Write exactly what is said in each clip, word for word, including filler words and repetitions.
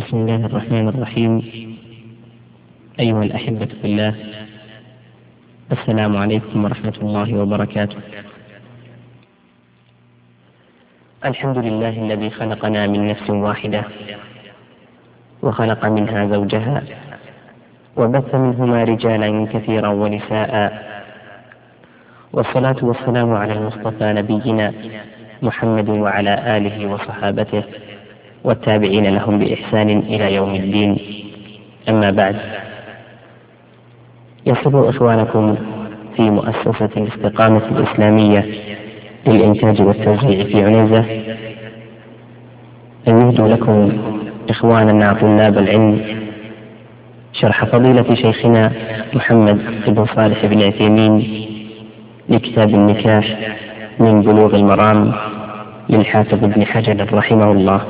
بسم الله الرحمن الرحيم. أيها الأحبة في الله، السلام عليكم ورحمة الله وبركاته. الحمد لله الذي خلقنا من نفس واحدة وخلق منها زوجها وبث منهما رجالا كثيرا ونساء، والصلاة والسلام على المصطفى نبينا محمد وعلى آله وصحابته والتابعين لهم بإحسان إلى يوم الدين. أما بعد، يسر إخوانكم في مؤسسة الاستقامة الإسلامية للإنتاج والتوزيع في عنيزة أن يهدوا لكم إخواننا طلاب العلم شرح فضيلة شيخنا محمد بن صالح بن عثيمين لكتاب النكاح من بلوغ المرام للحافظ ابن حجر رحمه الله.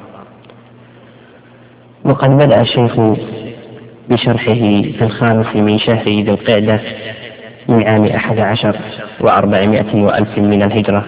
وقد بدأ الشيخ بشرحه في الخامس من شهر ذي القعدة من عام أحد عشر وأربعمائة وألف من الهجرة.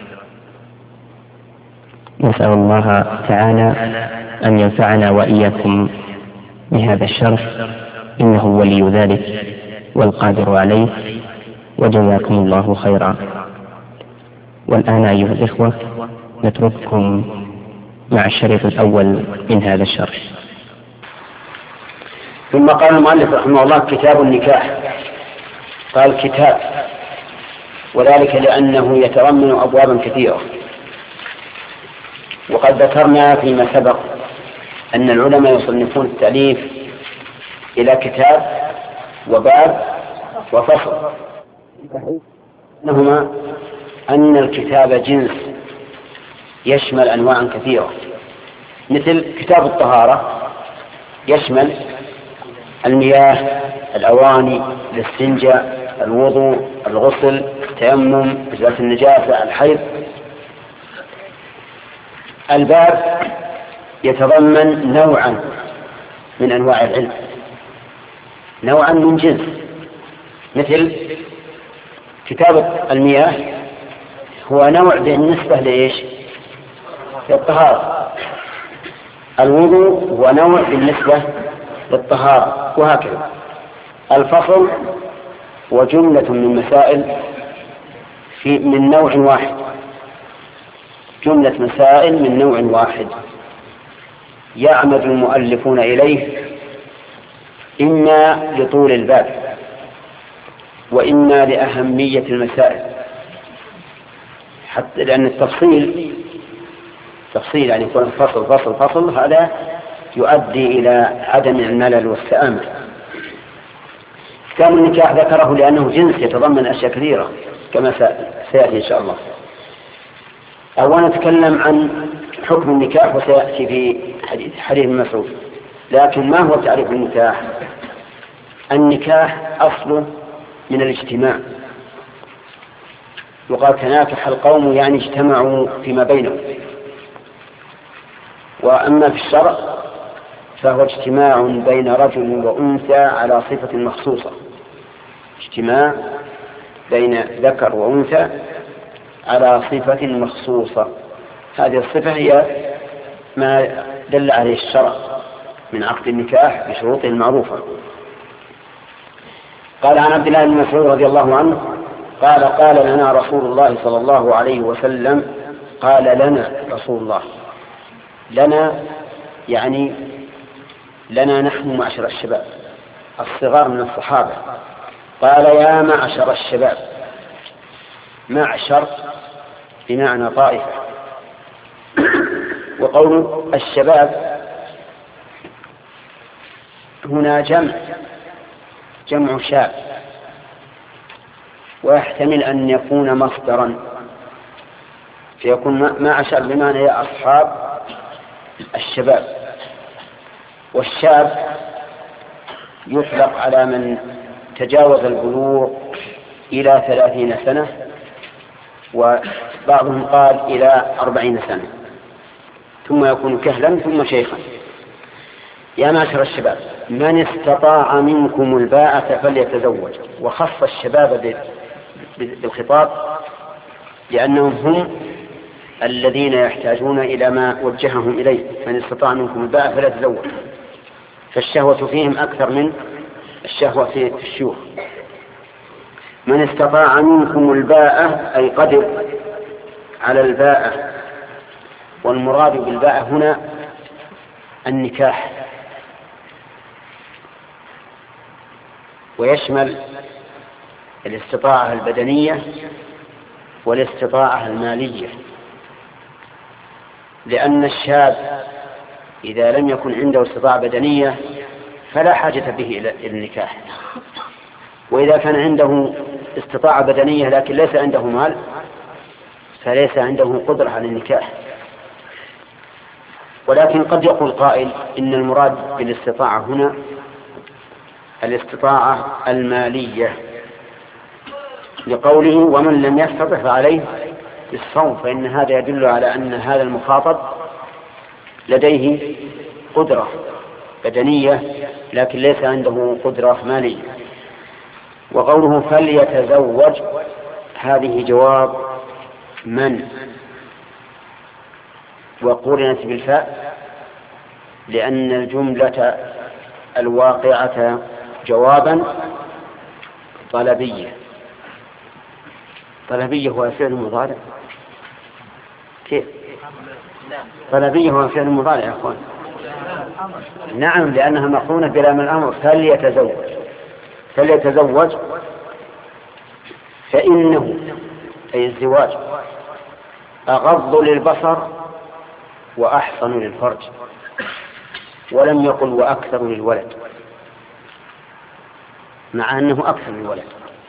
نسأل الله تعالى أن ينفعنا وإياكم بهذا الشرح، إنه ولي ذلك والقادر عليه، وجزاكم الله خيرا. والآن أيها الإخوة نترككم مع الشريط الأول من هذا الشرح. ثم قال المؤلف رحمه الله: كتاب النكاح. قال كتاب، وذلك لأنه يتضمن أبوابا كثيرة. وقد ذكرنا فيما سبق أن العلماء يصنفون التأليف إلى كتاب وباب وفصل، إنهما أن الكتاب جنس يشمل أنواعا كثيرة، مثل كتاب الطهارة يشمل المياه، الأواني، الاستنجاء، الوضوء، الغسل، التيمم، إزالة النجاسة، الحيض. الباب يتضمن نوعا من أنواع العلم، نوعا من جنس، مثل كتاب المياه هو نوع بالنسبة لإيش؟ للطهارة. الوضوء هو نوع بالنسبة للطهارة، وهكذا. الفصل وجملة من مسائل في من نوع واحد، جملة مسائل من نوع واحد يعمد المؤلفون إليه إما لطول الباب وإما لأهمية المسائل، حتى لأن التفصيل تفصيل يعني يكون فصل فصل فصل هذا يؤدي إلى عدم الملل والسآمة. كتاب النكاح ذكره لأنه جنس يتضمن أشياء كثيرة كما سيأتي إن شاء الله. أولا نتكلم عن حكم النكاح وسيأتي في حديث حديث مسعود. لكن ما هو تعريف النكاح؟ النكاح أصله من الاجتماع، وقال تناكح القوم يعني اجتمعوا فيما بينهم. وأما في الشرع فهو اجتماع بين رجل وأنثى على صفة مخصوصة، اجتماع بين ذكر وأنثى على صفة مخصوصة. هذه الصفة هي ما دل عليه الشرع من عقد النكاح بشروطه المعروفة. قال عن عبد الله بن مسعود رضي الله عنه قال: قال لنا رسول الله صلى الله عليه وسلم، قال لنا رسول الله، لنا يعني لنا نحن معشر الشباب الصغار من الصحابة. قال: يا معشر الشباب. معشر بمعنى طائفة. وقول الشباب هنا جمع جمع شاب، ويحتمل أن يكون مصدرا فيكون معشر بمعنى يا أصحاب الشباب. والشاب يطلق على من تجاوز البلوغ إلى ثلاثين سنة، وبعضهم قال إلى أربعين سنة، ثم يكون كهلا ثم شيخا. يا معشر الشباب من استطاع منكم الباءة فليتزوج. وخص الشباب بالخطاب لأنهم هم الذين يحتاجون إلى ما وجههم إليه، من استطاع منكم الباءة فلا تزوج، فالشهوة فيهم أكثر من الشهوة في الشيوخ. من استطاع منكم الباءة أي قدر على الباءة، والمراد بالباءة هنا النكاح، ويشمل الاستطاعة البدنية والاستطاعة المالية، لأن الشاب إذا لم يكن عنده استطاعة بدنية فلا حاجة به إلى النكاح، وإذا كان عنده استطاعة بدنية لكن ليس عنده مال فليس عنده قدرة على النكاح. ولكن قد يقول قائل إن المراد بالاستطاعة هنا الاستطاعة المالية، لقوله ومن لم يستطع فعليه بالصوم، فإن هذا يدل على أن هذا المخاطب لديه قدرة بدنية لكن ليس عنده قدرة مالية. وقوله فليتزوج هذه جواب من، وقرنت بالفاء لأن الجملة الواقعة جوابا طلبية. طلبية هو فعل مضارع، كيف طلبية هو فعل مضارع يا أخوان؟ نعم، لأنها مقرونة بلام الأمر. فليتزوج فليتزوج فإنه أي الزواج أغض للبصر وأحصن للفرج، ولم يقل وأكثر للولد، مع أنه أكثر للولد،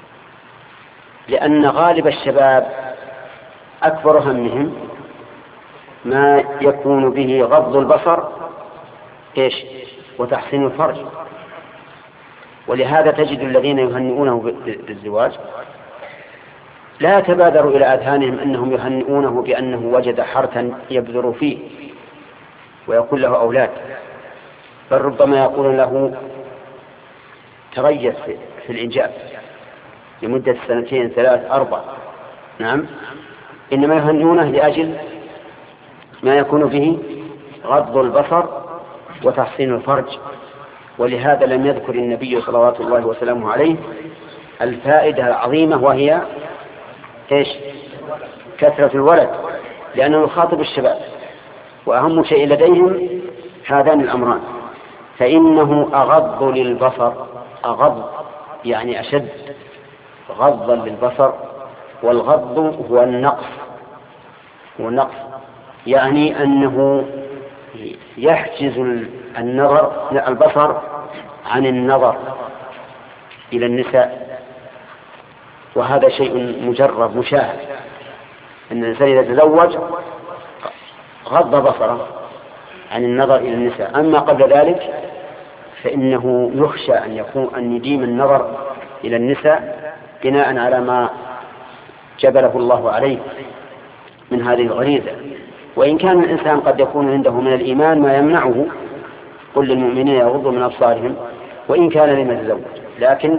لأن غالب الشباب أكبر همهم ما يكون به غض البصر إيش وتحسين الفرج. ولهذا تجد الذين يهنئونه بالزواج لا يتبادر إلى أذهانهم أنهم يهنئونه بأنه وجد حرثا يبذر فيه ويكون له أولاد، بل ربما يقول له تريث في الإنجاب لمدة سنتين ثلاث أربع. نعم، إنما يهنئونه لأجل ما يكون به غض البصر وتحسين الفرج. ولهذا لم يذكر النبي صلوات الله وسلامه عليه الفائدة العظيمة وهي إيش؟ كثرة الولد، لأنه يخاطب الشباب وأهم شيء لديهم هذان الأمران. فإنه أغض للبصر، أغض يعني أشد غضا للبصر، والغض هو النقص، هو النقص يعني أنه يحجز النظر البصر عن النظر إلى النساء، وهذا شيء مجرب مشاهد، أن الإنسان إذا تزوج غض بصره عن النظر إلى النساء. أما قبل ذلك فإنه يخشى أن يكون أن يديم النظر إلى النساء بناء على ما جبله الله عليه من هذه الغريزة. وإن كان الإنسان قد يكون عنده من الإيمان ما يمنعه، قل للمؤمنين يغضوا من أبصارهم وإن كان لم يتزوج، لكن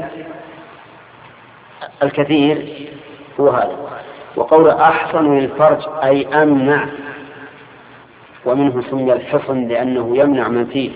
الكثير هو هذا. وقول أحصن للفرج أي أمنع، ومنه سمي الحصن لأنه يمنع من فيه.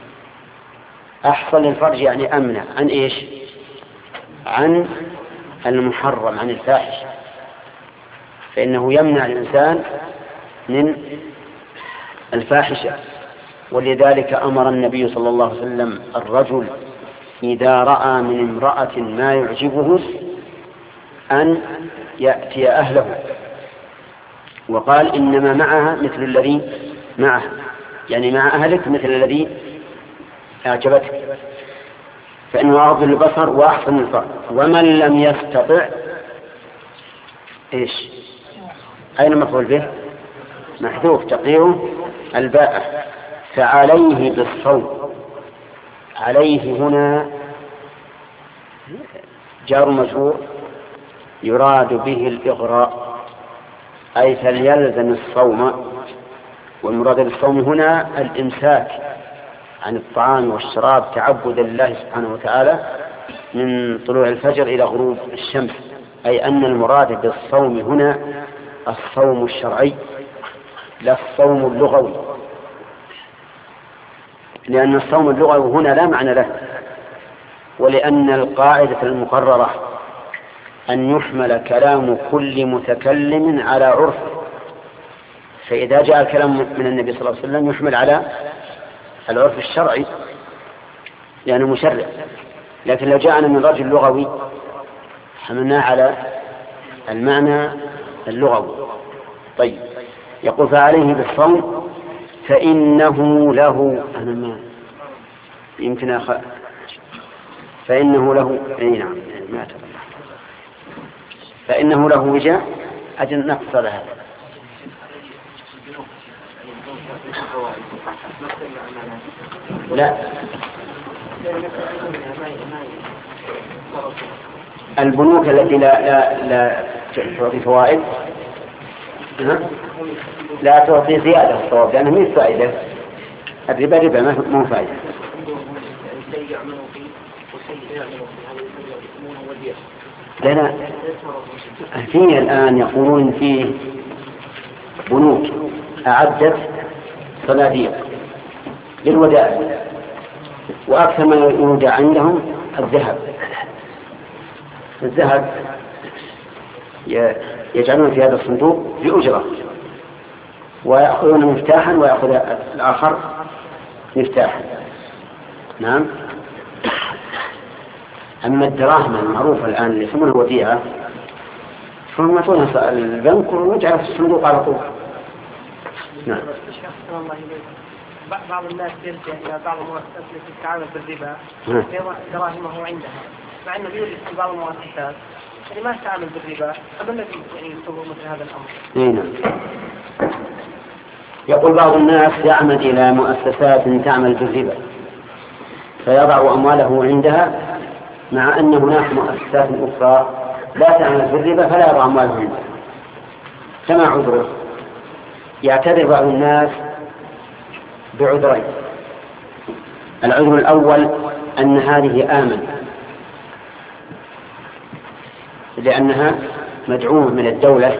أحصن للفرج يعني أمنع عن إيش؟ عن المحرم، عن الفاحش، فإنه يمنع الإنسان من الفاحشة. ولذلك أمر النبي صلى الله عليه وسلم الرجل إذا رأى من امرأة ما يعجبه أن يأتي أهله، وقال إنما معها مثل الذي معه، يعني مع أهلك مثل الذي أعجبتك، فإنه أغض البصر وأحسن الفرج. ومن لم يستطع إيش؟ أين مفعول به؟ محذوف تقديره الباء، فعليه بالصوم. عليه هنا جار مجرور يراد به الإغراء، أي فليلزم الصوم. والمراد بالصوم هنا الإمساك عن الطعام والشراب تعبدا لله سبحانه وتعالى من طلوع الفجر إلى غروب الشمس، أي أن المراد بالصوم هنا الصوم الشرعي لا الصوم اللغوي، لأن الصوم اللغوي هنا لا معنى له، ولأن القاعدة المقررة أن يحمل كلام كل متكلم على عرف، فإذا جاء الكلام من النبي صلى الله عليه وسلم يحمل على العرف الشرعي لأنه مشرع، لكن لو جاءنا من رجل لغوي حملناه على المعنى اللغوي. طيب، يقول فعليه بالصوم فإنه له، أنا ما يمكن أخ... فإنه له، أي نعم ما أتبع. فإنه له وجاء، أجل نقصر هذا. لا، البنوك التي لا لا لا تعطي فوائد لا تعطي زيادة الصواب، لأنها مش فائدة. الربا ربا ما هو فائدة. لا لا، فيه الآن يقولون فيه بنوك أعدت صناديق للودائع، وأكثر ما يودع عندهم الذهب. الذهب يجعلون في هذا الصندوق بأجرة، ويأخذون مفتاحا ويأخذ الآخر مفتاحا. نعم. أما الدراهم المعروفة الآن اللي يسمونها وديعة فهم يعطونها البنك ويجعلها في الصندوق على طول. نعم. بعض الناس يرجع إلى بعض المؤسسات التي تتعامل بالربا يضع دراهمه عندها، مع أنه يوجد في بعض المؤسسات اللي ما تتعامل بالربا. فما الذي يعني يصور مثل هذا الأمر؟ نعم. يقول بعض الناس يعمد إلى مؤسسات تعمل بالربا فيضع أمواله عندها، مع أن هناك مؤسسات أخرى لا تعمل بالربا فلا يضع أمواله عندها. كما عذره؟ يعتذر بعض الناس بعذرين. العذر الأول أن هذه آمن لأنها مدعومة من الدولة،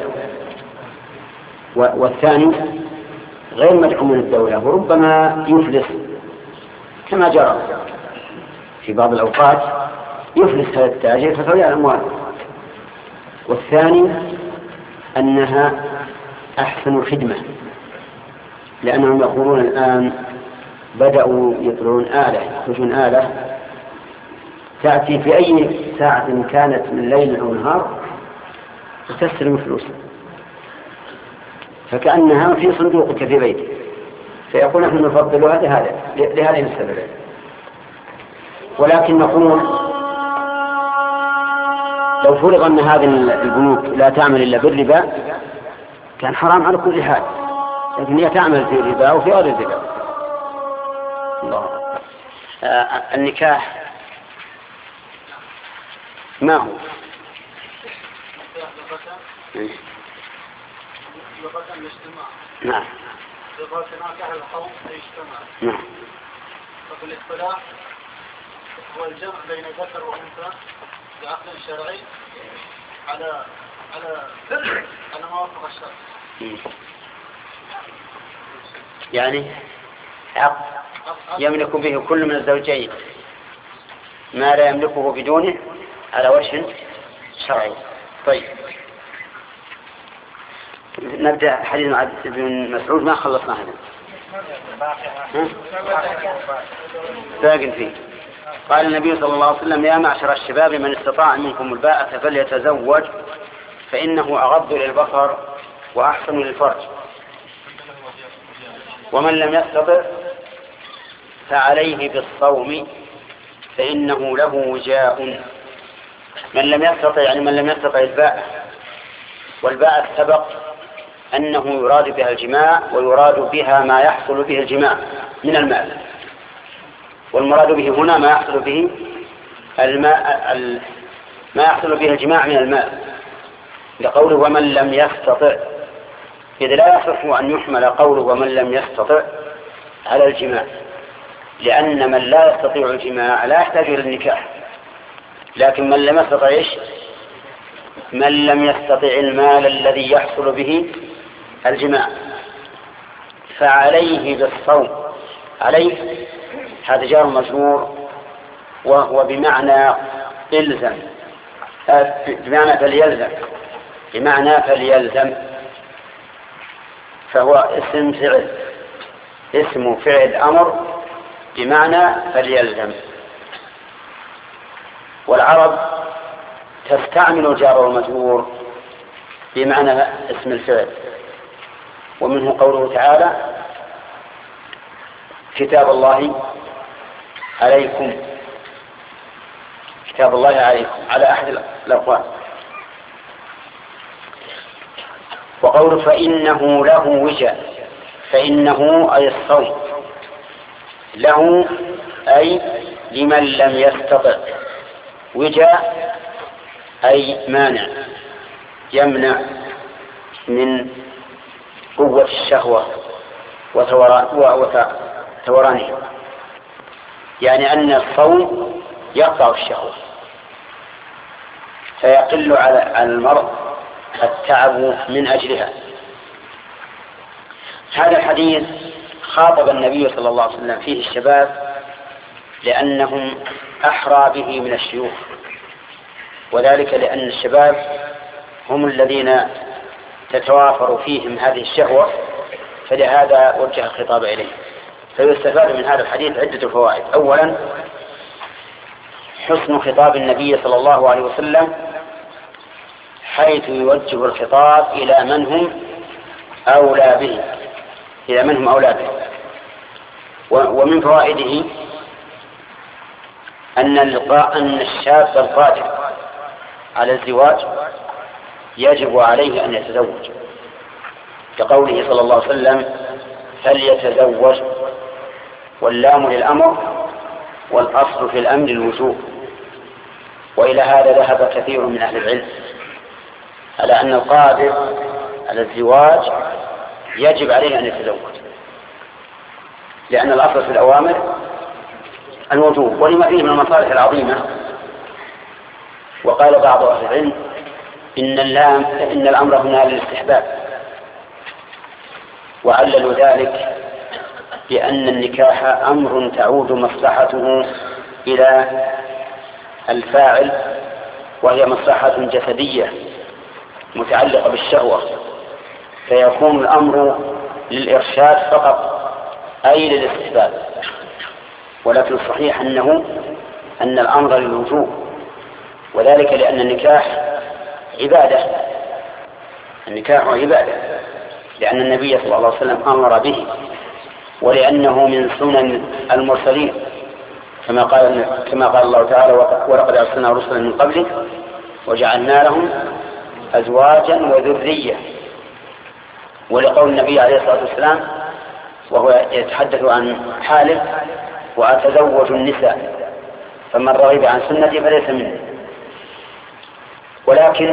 والثاني غير مدعوم من الدولة وربما يفلس كما جرى في بعض الأوقات، يفلس هذا التاجر فتضيع الأموال. والثاني أنها أحسن خدمة، لأنهم يقولون الآن بدأوا يطلعون آلة يخرجون آلة تأتي في أي ساعة كانت من ليل أو نهار وتستلم فلوس، فكأنها في صندوقك في بيتك. فيقول نحن نفضل هذا هذا لهذه السبب. ولكن نقول لو فرض أن هذه البنوك لا تعمل إلا بالربا كان حرام على كل حال، لكن هي تعمل في الربا وفي غير الربا. الله. آه النكاح ما هو؟ نعم. نعم. ففي الاصطلاح هو الجمع بين ذكر وأنثى بعقد شرعي على على على ما وافق الشرع. يعني عقد يملك به كل من الزوجين ما لا يملكه بدونه على وجه شرعي. طيب، نبدأ حديث مع ابن مسعود، ما خلصنا هذا باقي فيه. قال النبي صلى الله عليه وسلم: يا معشر الشباب من استطاع منكم الباءة فليتزوج فإنه أغض للبصر وأحسن للفرج، ومن لم يستطع فعليه بالصوم فإنه له وجاء. من لم يستطع يعني من لم يستطع الباءة، والباءة سبق أنه يراد بها الجماع ويراد بها ما يحصل به الجماع من المال، والمراد به هنا ما يحصل به الماء ما يحصل به الجماع من المال، لقوله ومن لم يستطع، إذ لا يصح أن يحمل قوله ومن لم يستطع على الجماع، لأن من لا يستطيع الجماع لا يحتاج إلى النكاح، لكن من لم يستطع إيش؟ من لم يستطع المال الذي يحصل به الجماع. فعليه بالصوم. عليه هذا جار مجرور وهو بمعنى إلزم، بمعنى فليلزم، بمعنى فليلزم، فهو اسم فعل، اسم فعل أمر بمعنى فليلزم. والعرب تستعمل الجار والمجرور بمعنى اسم الفعل، ومنه قوله تعالى كتاب الله عليكم، كتاب الله عليكم على أحد الأقوال. وقوله فإنه له وجاء، فإنه أي الصوم، له أي لمن لم يستطع، وجاء أي مانع، يمنع من قوة الشهوة وثورانها، يعني أن الصوم يقطع الشهوة فيقل على المرء التعب من أجلها. هذا الحديث خاطب النبي صلى الله عليه وسلم فيه الشباب لأنهم أحرى به من الشيوخ، وذلك لأن الشباب هم الذين تتوافر فيهم هذه الشهوة، فلهذا وجه الخطاب إليه. فيستفاد من هذا الحديث عدة فوائد. أولا حسن خطاب النبي صلى الله عليه وسلم حيث يوجه الخطاب إلى من هم أولى به، إلى من هم أولى به. ومن فوائده أن أن الشاب القادر على الزواج يجب عليه أن يتزوج، كقوله صلى الله عليه وسلم فليتزوج، واللام للأمر والأصل في الأمر الوجوب. وإلى هذا ذهب كثير من أهل العلم على أن القادر على الزواج يجب عليه أن يتزوج، لأن الأصل في الأوامر الوجوب ولما فيه من المصالح العظيمة. وقال بعض أهل العلم إن اللام إن الأمر هنا للاستحباب، وعللوا ذلك بأن النكاح أمر تعود مصلحته إلى الفاعل، وهي مصلحة جسدية متعلقة بالشهوة، فيكون الأمر للإرشاد فقط أي للاستحباب. ولكن الصحيح أنه أن الأمر للوجوب، وذلك لأن النكاح عبادة، النكاح عبادة، لأن النبي صلى الله عليه وسلم أمر به، ولأنه من سنن المرسلين، كما قال كما قال الله تعالى ولقد أرسلنا رسلا من قبلك وجعلنا لهم أزواجا وذرية. ولقول النبي عليه الصلاة والسلام وهو يتحدث عن حاله وأتزوج النساء فمن رغب عن سنتي فليس مني. ولكن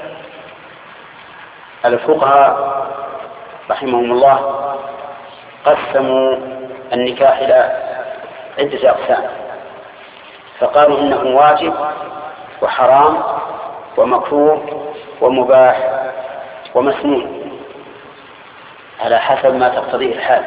الفقهاء رحمهم الله قسموا النكاح إلى عدة أقسام، فقالوا إنه واجب وحرام ومكروه ومباح ومسنون على حسب ما تقتضيه الحال.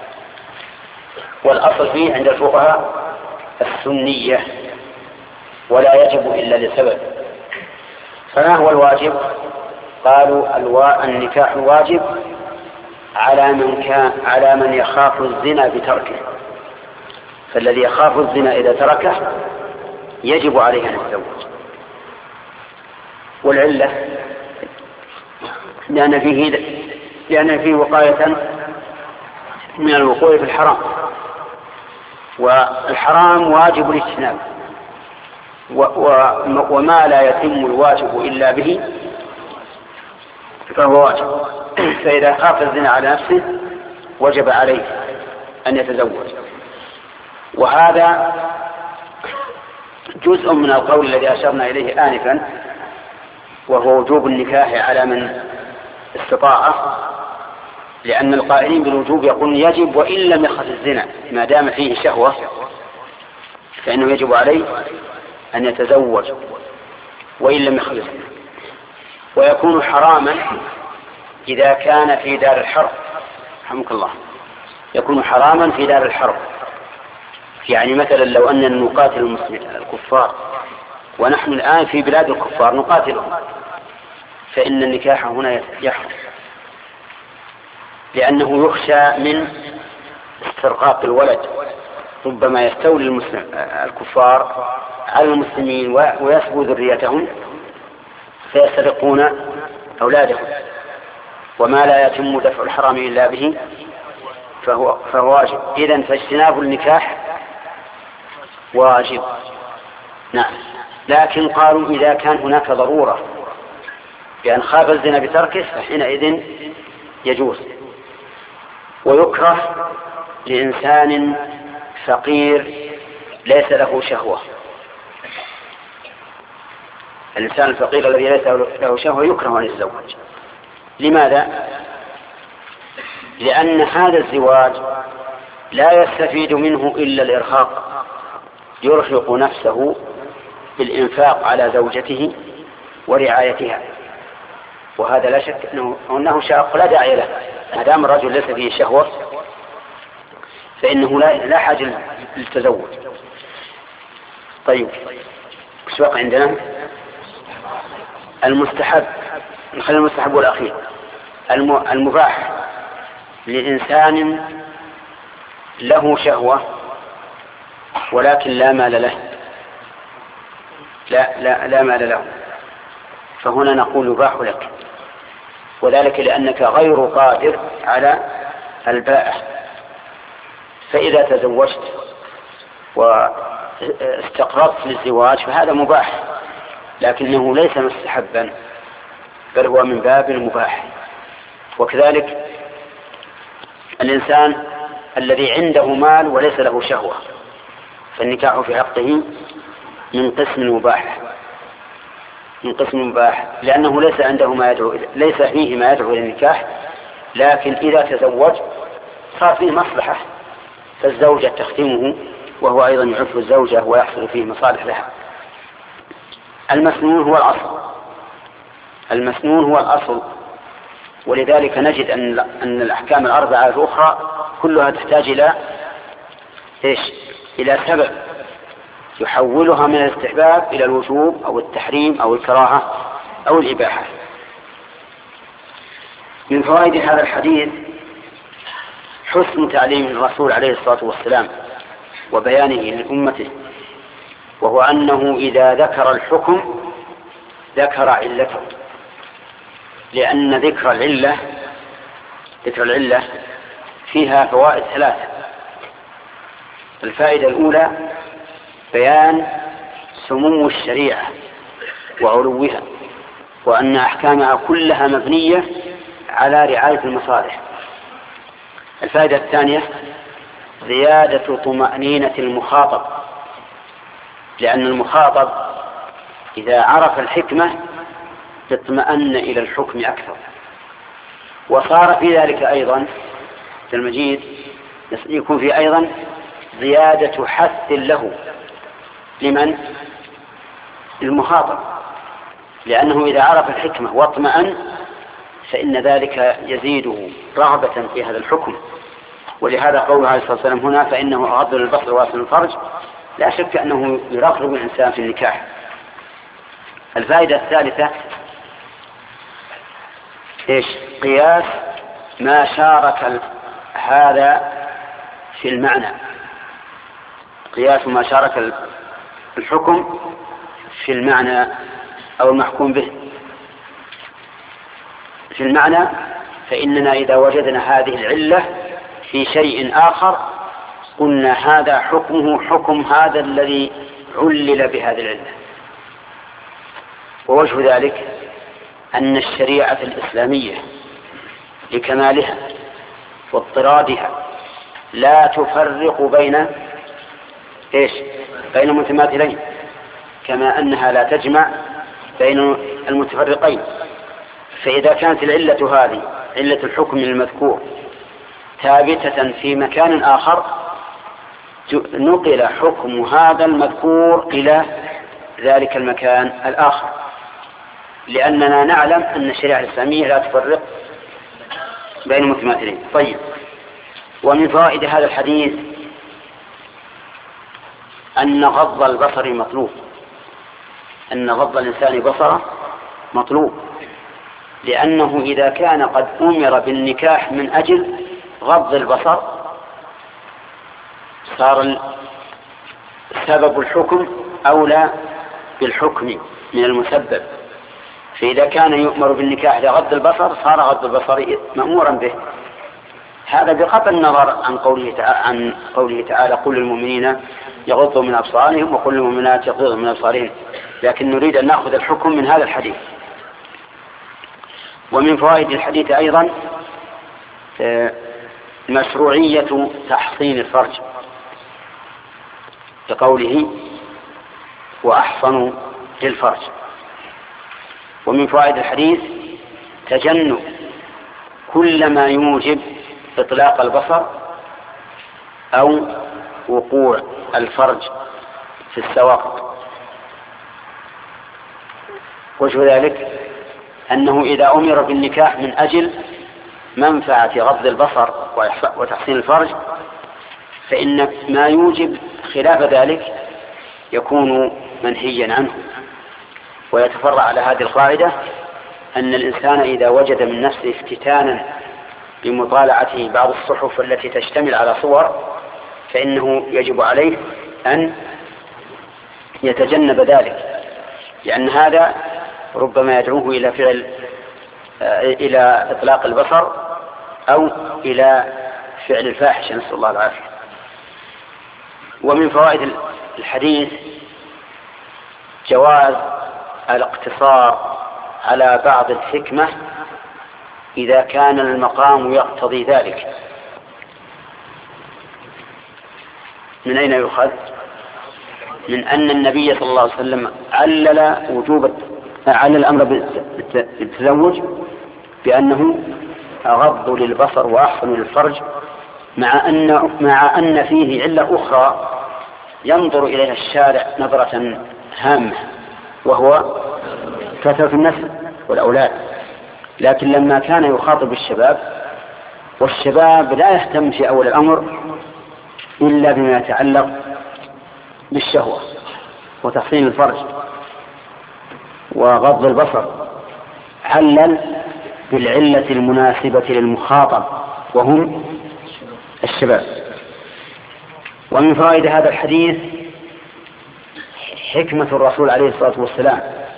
والأصل فيه عند الفقهاء السنية ولا يجب إلا لسبب. فما هو الواجب؟ قالوا الوا... النكاح الواجب على من كان على من يخاف الزنا بتركه، فالذي يخاف الزنا إذا تركه يجب عليه أن يتزوج. والعلة لأن فيه لأن فيه وقاية من الوقوع في الحرام، والحرام واجب الاجتناب، وما لا يتم الواجب إلا به فهو واجب. فإذا خاف الزنا على نفسه وجب عليه أن يتزوج. وهذا جزء من القول الذي أشرنا إليه آنفا، وهو وجوب النكاح على من استطاع، لأن القائلين بالوجوب يقولون يجب وإن لم يخف الزنا، ما دام فيه شهوة فإنه يجب عليه أن يتزوج وإن لم يخف الزنا. ويكون حراما إذا كان في دار الحرب، رحمك الله، يكون حراما في دار الحرب. يعني مثلا لو أننا نقاتل المسلمين الكفار ونحن الآن في بلاد الكفار نقاتلهم، فإن النكاح هنا يحرم، لأنه يخشى من استرقاق الولد، ربما يستولي المسلم الكفار على المسلمين ويسبو ذريتهم فيسترقون أولادهم، وما لا يتم دفع الحرام إلا به فهو, فهو واجب. إذن فاجتناب النكاح واجب. نعم. لكن قالوا إذا كان هناك ضرورة بأن خاف الزنا بتركه فحينئذ يجوز. ويكره لإنسان فقير ليس له شهوة، الإنسان الفقير الذي ليس له شهوة يكره أن يتزوج. لماذا؟ لأن هذا الزواج لا يستفيد منه إلا الإرهاق، يرهق نفسه بالإنفاق على زوجته ورعايتها، وهذا لا شك أنه, أنه شاق لا داعي له. ما دام الرجل ليس فيه شهوة فإنه لا, لا حاجة للتزوج. طيب ايش بقى عندنا؟ المستحب، نخلي المستحب والأخير. المباح لإنسان له شهوة ولكن لا مال له، لا, لا, لا مال له، فهنا نقول يباح لك، وذلك لأنك غير قادر على الباءة. فإذا تزوجت واستقررت للزواج فهذا مباح، لكنه ليس مستحبا بل هو من باب المباح. وكذلك الإنسان الذي عنده مال وليس له شهوة فالنكاح في حقه من قسم المباح، من قسم المباح لأنه ليس عنده ما يدعو، ليس فيه ما يدعو إلى النكاح، لكن إذا تزوج صار فيه مصلحة فالزوجة تختمه وهو أيضا يعف الزوجة ويحصل فيه مصالح لها. المسنون هو الأصل، المسنون هو الأصل، ولذلك نجد أن أن الأحكام الأربعة الأخرى كلها تحتاج إلى إيش؟ إلى سبب يحولها من الاستحباب إلى الوجوب أو التحريم أو الكراهة أو الإباحة. من فوائد هذا الحديث حسن تعليم الرسول عليه الصلاة والسلام وبيانه لأمته، وهو أنه إذا ذكر الحكم ذكر علته، لأن ذكر العلة ذكر العلة فيها فوائد ثلاثة. الفائدة الأولى بيان سمو الشريعة وعلوها، وأن أحكامها كلها مبنية على رعاية المصالح. الفائدة الثانية زيادة طمأنينة المخاطب، لأن المخاطب إذا عرف الحكمة اطمأن إلى الحكم أكثر. وصار في ذلك أيضا في المجيد يكون فيه أيضا زيادة حث له لمن؟ المخاطب، لأنه إذا عرف الحكمة واطمأن فإن ذلك يزيده رغبة في هذا الحكم. ولهذا قوله عليه الصلاة والسلام هنا فإنه أغض للبصر واسع الفرج، لا شك أنه يرغب الإنسان في النكاح. الفائدة الثالثة إيش؟ قياس ما شارك هذا في المعنى، قياس ما شارك الحكم في المعنى أو المحكوم به في المعنى. فإننا إذا وجدنا هذه العلة في شيء آخر قلنا هذا حكمه حكم هذا الذي علل بهذه العلة. ووجه ذلك أن الشريعة الإسلامية لكمالها واضطرادها لا تفرق بين إيش؟ بين متماثلين، كما أنها لا تجمع بين المتفرقين. فإذا كانت العلة هذه علة الحكم المذكور ثابتة في مكان آخر نقل حكم هذا المذكور إلى ذلك المكان الآخر، لأننا نعلم أن الشريعة الإسلامية لا تفرق بين المتماثلين. طيب ومن فوائد هذا الحديث أن غض البصر مطلوب، أن غض الإنسان بصره مطلوب، لأنه إذا كان قد أمر بالنكاح من أجل غض البصر صار سبب الحكم أولى بالحكم من المسبب. فإذا كان يؤمر بالنكاح لغض البصر صار غض البصر مأمورا به. هذا بقطع النظر عن قوله تعالى, عن قوله تعالى قل للمؤمنين يغضوا من أبصارهم وقل للمؤمنات يغضضن من أبصارهم، لكن نريد أن نأخذ الحكم من هذا الحديث. ومن فوائد الحديث أيضا مشروعية تحصين الفرج بقوله وأحصنوا للفرج. ومن فوائد الحديث تجنب كل ما يوجب إطلاق البصر أو وقوع الفرج في السواق. وجه ذلك أنه إذا أمر بالنكاح من أجل منفعة غض البصر وتحسين الفرج فإن ما يوجب خلاف ذلك يكون منهيا عنه. ويتفرع على هذه القاعدة أن الإنسان إذا وجد من نفسه افتتانا بمطالعته بعض الصحف التي تشتمل على صور فإنه يجب عليه أن يتجنب ذلك، لأن هذا ربما يدعوه إلى فعل إلى إطلاق البصر أو إلى فعل الفاحش، نسأل الله العافية. ومن فوائد الحديث جواز الاقتصار على بعض الحكمة إذا كان المقام يقتضي ذلك. من أين يؤخذ؟ من أن النبي صلى الله عليه وسلم علل وجوب علل الأمر بالتزوج بأنه أغض للبصر وأحسن للفرج، مع أن مع أن فيه علة أخرى ينظر إليها الشارع نظرة هامة وهو كثرة النسل والأولاد. لكن لما كان يخاطب الشباب والشباب لا يهتم في أول الأمر إلا بما يتعلق بالشهوة وتحصين الفرج وغض البصر، علل بالعلة المناسبة للمخاطب وهم الشباب. ومن فوائد هذا الحديث حكمة الرسول عليه الصلاة والسلام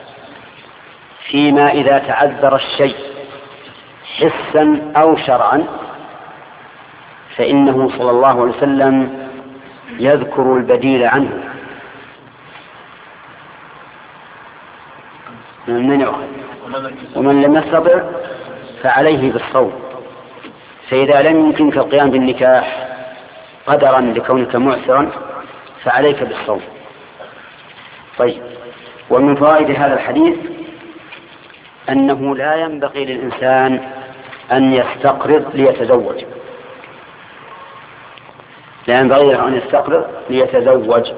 فيما إذا تعذر الشيء حسا أو شرعا فإنه صلى الله عليه وسلم يذكر البديل عنه. من يؤخذ؟ ومن لم يستطع فعليه بالصوم. فإذا لم يمكنك القيام بالنكاح قدرا لكونك معسرا فعليك بالصوم. طيب، ومن فوائد هذا الحديث أنه لا ينبغي للإنسان أن يستقرض ليتزوج، لا ينبغي له أن يستقرض ليتزوج.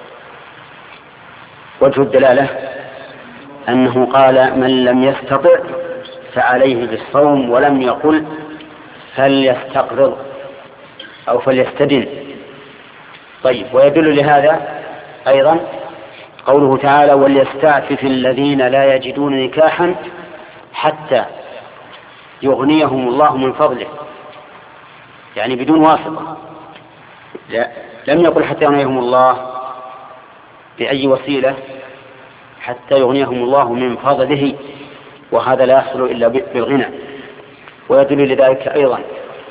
وجه الدلالة أنه قال من لم يستطع فعليه بالصوم، ولم يقل فليستقرض أو فليستدن. طيب، ويدل لهذا أيضا قوله تعالى وليستعفف الذين لا يجدون نكاحا حتى يغنيهم الله من فضله، يعني بدون واسطة. لا، لم يقل حتى يغنيهم الله بأي وسيلة، حتى يغنيهم الله من فضله، وهذا لا يحصل إلا بالغنى. ويدل لذلك أيضا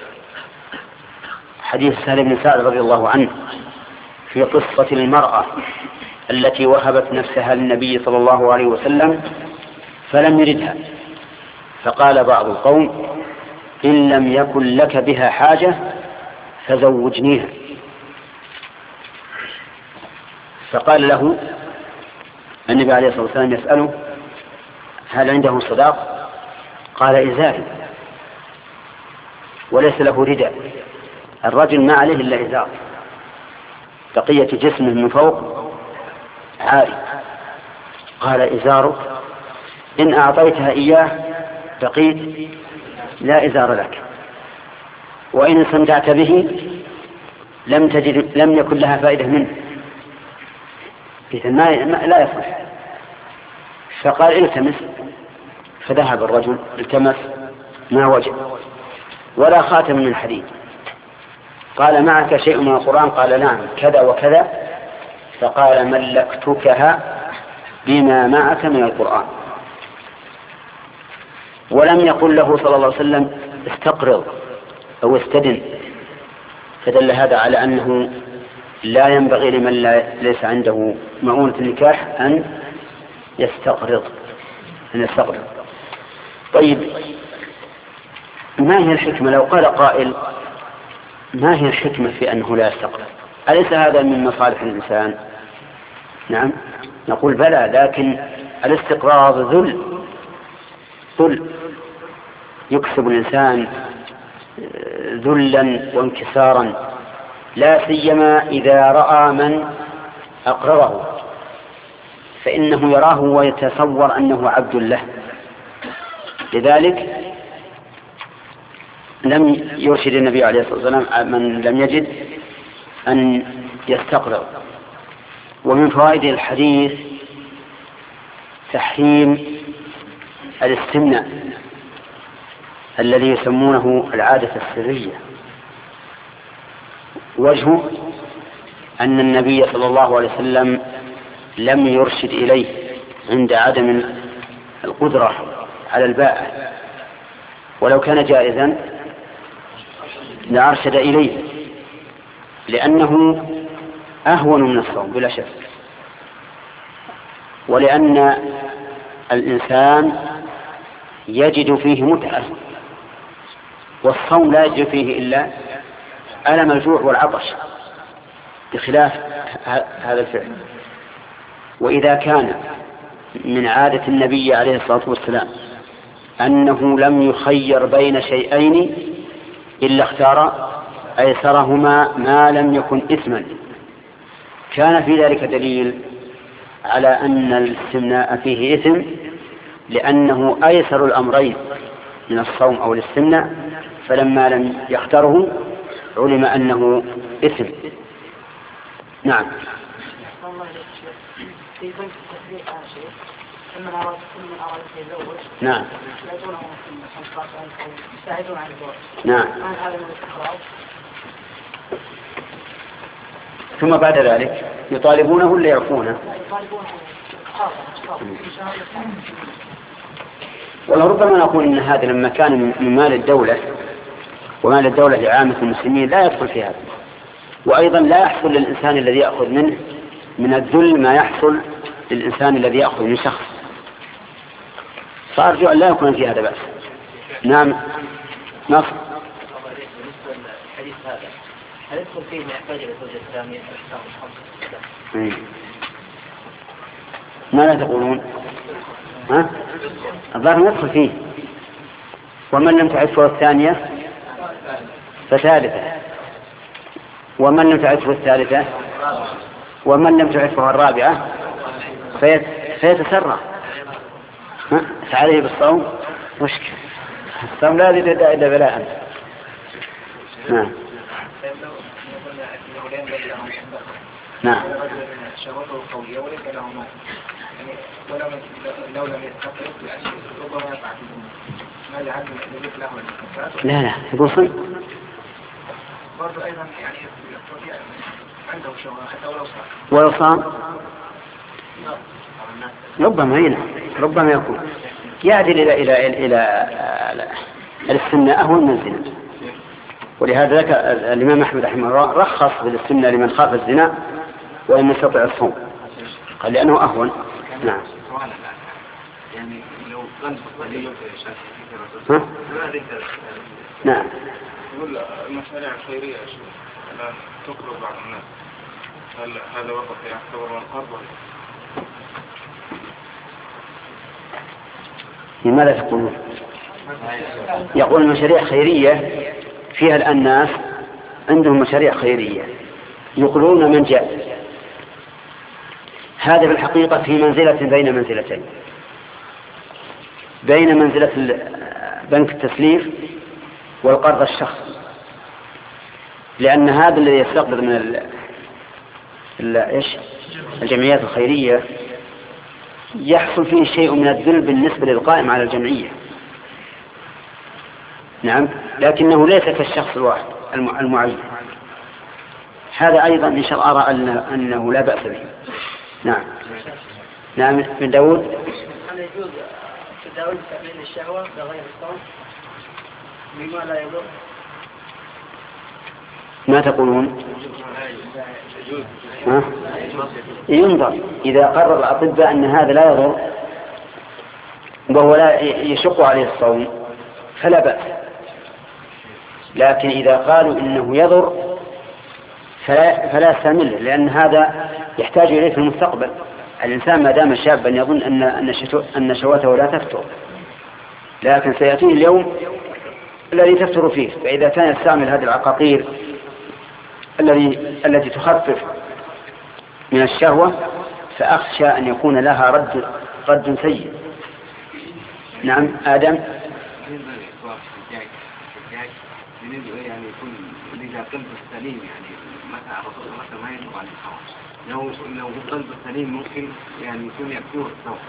حديث سهل بن سعد رضي الله عنه في قصة المرأة التي وهبت نفسها للنبي صلى الله عليه وسلم فلم يردها، فقال بعض القوم إن لم يكن لك بها حاجة فزوجنيها. فقال له النبي عليه الصلاة والسلام يسأله هل عنده صداق؟ قال إزاري، وليس له رداء. الرجل ما عليه إلا إزار، بقية جسمه من فوق عاري. قال إزارك إن أعطيتها إياه بقيت لا إزار لك. وإن استمتعت به لم تجد لم يكن لها فائدة منه، إذن ما لا يصح. فقال التمس، فذهب الرجل التمس ما وجد ولا خاتم من حديد. قال معك شيء من القرآن؟ قال نعم كذا وكذا. فقال ملكتكها بما معك من القرآن. ولم يقل له صلى الله عليه وسلم استقرض أو استدن، فدل هذا على أنه لا ينبغي لمن لا ليس عنده مؤونة النكاح أن يستقرض أن يستقرض. طيب، ما هي الحكمة لو قال قائل ما هي الحكمة في أنه لا يستقرض؟ أليس هذا من مصالح الإنسان؟ نعم نقول بلى، لكن الاستقراض ذل ذل يكسب الإنسان ذلا وانكسارا، لا سيما إذا رأى من أقرضه، فإنه يراه ويتصور أنه عبد له. لذلك لم يرشد النبي عليه الصلاة والسلام من لم يجد أن يستقرض. ومن فوائد الحديث تحريم الاستمناء الذي يسمونه العادة السرية. وجهه أن النبي صلى الله عليه وسلم لم يرشد إليه عند عدم القدرة على الباء، ولو كان جائزا لأرشد إليه، لأنه أهون من الصوم بلا شك، ولأن الإنسان يجد فيه متعة، والصوم لا يجد فيه إلا ألم الجوع والعطش بخلاف هذا الفعل. وإذا كان من عادة النبي عليه الصلاة والسلام أنه لم يخير بين شيئين إلا اختار أيسرهما ما لم يكن إثما، كان في ذلك دليل على أن الاستمناء فيه إثم، لأنه أيسر الأمرين من الصوم أو الاستمناء، فلما لم يختاره علم أنه إثم. نعم. نعم. نعم. ثم بعد ذلك يطالبونه ولا يعفونه؟ ولربما نقول إن هذا لما كان من مال الدولة ومال الدولة لعامة المسلمين لا يدخل في هذا، وأيضا لا يحصل للإنسان الذي يأخذ منه من الذل ما يحصل للإنسان الذي يأخذ من شخص، فأرجو أن لا يكون في هذا بأس. نعم. نصر. الحديث هذا هل يدخل فيه ما يحتاج إلى الزوجة الثانية؟ ماذا تقولون؟ ها؟ الظاهر يدخل فيه. ومن لم تعرفه الثانية فثالثة، ومن لم تعرفه الثالثة، ومن لم تعرفه الرابعة فيت... فيتسرع. فعليه بالصوم مشكل، الصوم لا يزيد إلا بلاء. نعم. نعم. شهوته قوية وليس له مال، يعني لو لم يستقر بأشياء ربما يقع في الأمور ما لعل يجب له الاستقرار. لا لا يقول صن برضو أيضا يعني يستطيع عنده شهوة حتى ولو صام ولو صام ربما هنا ربما يكون يعدل إلى إلى إلى الاستمناء أهون من الزنا. ولهذا ذلك الإمام أحمد رحمه الله رخص بالاستمناء لمن خاف الزنا وإن يستطيع الصوم، قال لأنه أهون. نعم. يعني لو غلب قليل ها؟ نعم. يقول المشاريع الخيرية لا تقرض بعض الناس، هل هذا وقت يعتبر من قرض؟ لماذا تقولون؟ يقول المشاريع خيرية فيها الآن ناس عندهم مشاريع خيرية يقولون من جاء، هذا في الحقيقة في منزلة بين منزلتين، بين منزلة بنك التسليف والقرض الشخصي. لأن هذا الذي يستقبض من ال... ال... إيش؟ الجمعيات الخيرية يحصل فيه شيء من الذل بالنسبة للقائم على الجمعية. نعم، لكنه ليس كالشخص الواحد المعين. هذا أيضا إن شاء الله أرى أنه لا بأس به. نعم. نعم. من داود. هل يجوز تداول تأمين الشهوة بغير الصوم بما لا يضر؟ ما تقولون؟ ها؟ ينظر إذا قرر الأطباء أن هذا لا يضر وهو لا يشق عليه الصوم فلا بأس، لكن إذا قالوا إنه يضر فلا, فلا يستعمله، لأن هذا يحتاج إليه في المستقبل. الإنسان ما دام شابا يظن أن أن شهوته لا تفتر، لكن سيأتيه اليوم الذي تفتر فيه، فإذا كان يستعمل هذه العقاقير الذي التي تخفف من الشهوة فأخشى أن يكون لها رد رد سيء. نعم. آدم. يعني يكون إذا قلب السليم يعني مثلا مثلا ما ينطق عن الحرام، لو لو القلب السليم ممكن يعني يكون يكفيه الصوم،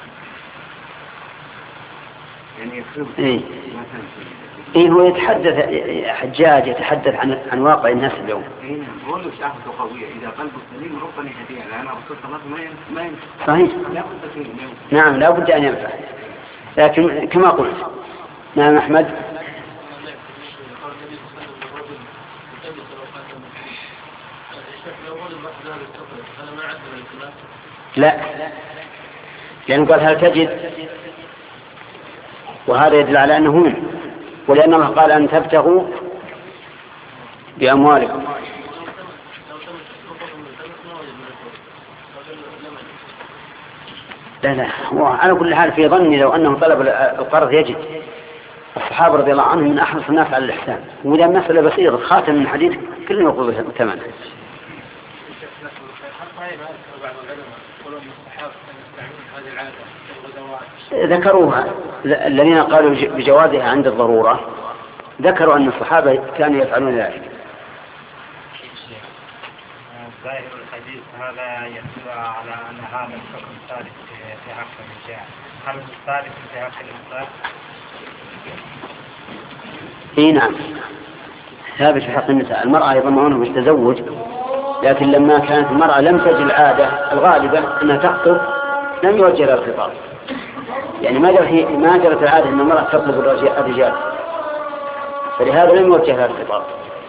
يعني يكفيه إيه. مثلا. إيه هو يتحدث حجاج يتحدث عن عن واقع الناس اليوم. إيه هو له شهوته قوية، إذا قلبه سليم ربما يهديه، لأن الرسول صلى الله عليه وسلم ما ينفع. صحيح. لا بد فيه. نعم لا بد أن ينفع، لكن كما قلت. نعم أحمد. لا، لأنه قال هل تجد، وهذا يدل على أنه منه، ولأن الله قال أن تبتغوا بأموالكم. لا لا، على كل حال في ظني لو أنه طلب القرض يجد. الصحابة رضي الله عنهم من أحرص الناس على الإحسان، وإذا مسألة بسيطة خاتم من حديث كل يقول به ثمنه. ذكروها الذين قالوا بجوازها عند الضرورة، ذكروا أن الصحابة كانوا يفعلون ذلك. ظاهر الحديث هذا يدل على أن هذا الحكم ثابت في حق الرجال، هل ثابت في حق الإنسان؟ اي نعم ثابت في حق النساء. المرأة يضمنونه بالتزوج، لكن لما كانت المرأة لم تجد العادة الغالبة أنها تخطب لم يوجه لها الخطاب، يعني ما جرت ما جرت العادة أن المرأة تطلب الرجال، فلهذا لم يوجه لها الخطاب.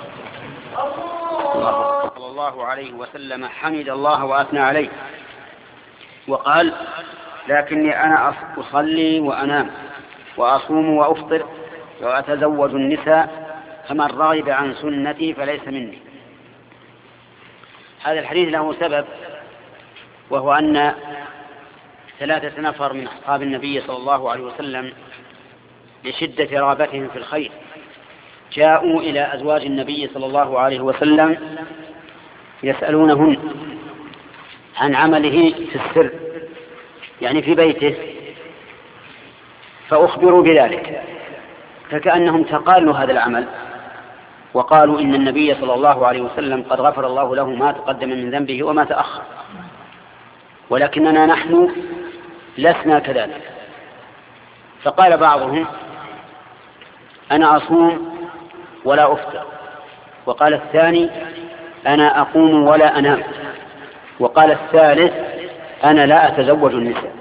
صلى الله عليه وسلم حمد الله وأثنى عليه وقال: لكني أنا أصلي وأنام وأصوم وأفطر وأتزوج النساء، فمن رغب عن سنتي فليس مني. هذا الحديث له سبب، وهو أن ثلاثة نفر من أصحاب النبي صلى الله عليه وسلم لشدة رغبتهم في الخير جاءوا إلى أزواج النبي صلى الله عليه وسلم يسألونهن عن عمله في السر، يعني في بيته، فأخبروا بذلك، فكأنهم تقالوا هذا العمل وقالوا إن النبي صلى الله عليه وسلم قد غفر الله له ما تقدم من ذنبه وما تأخر، ولكننا نحن لسنا كذلك. فقال بعضهم: أنا أصوم ولا أفطر، وقال الثاني: أنا أقوم ولا أنام، وقال الثالث: أنا لا أتزوج النساء.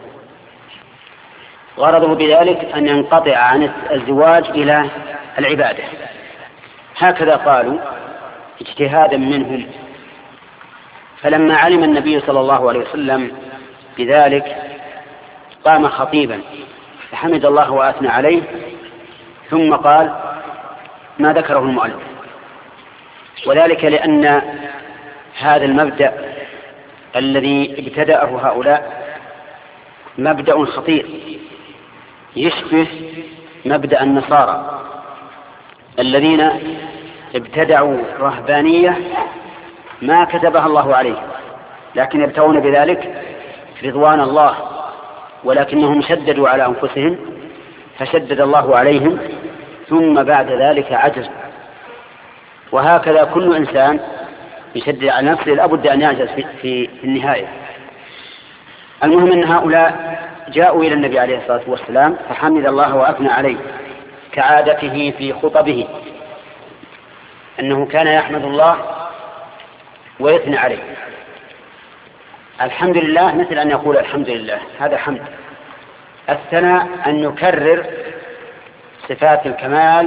غرضه بذلك أن ينقطع عن الزواج إلى العبادة، هكذا قالوا اجتهادا منهم. فلما علم النبي صلى الله عليه وسلم بذلك قام خطيبا فحمد الله وأثنى عليه، ثم قال ما ذكره المؤلف، وذلك لأن هذا المبدأ الذي ابتدأه هؤلاء مبدأ خطير يشبه مبدأ النصارى الذين ابتدعوا رهبانية ما كتبها الله عليه، لكن يبتغون بذلك رضوان الله، ولكنهم شددوا على أنفسهم فشدد الله عليهم، ثم بعد ذلك عجزوا وهكذا كل إنسان يشدد على نفسه لابد أن يعجز في, في النهاية. المهم أن هؤلاء جاءوا إلى النبي عليه الصلاة والسلام فحمد الله وأثنى عليه كعادته في خطبه، أنه كان يحمد الله ويثنى عليه. الحمد لله مثل أن يقول الحمد لله، هذا حمد. الثناء أن يكرر صفات الكمال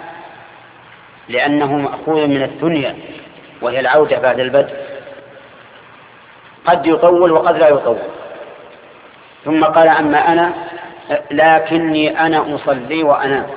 لأنه مأخوذ من الثنيا وهي العودة بعد البدء، قد يطول وقد لا يطول. ثم قال أما أنا لكني أنا أصلي وأنام،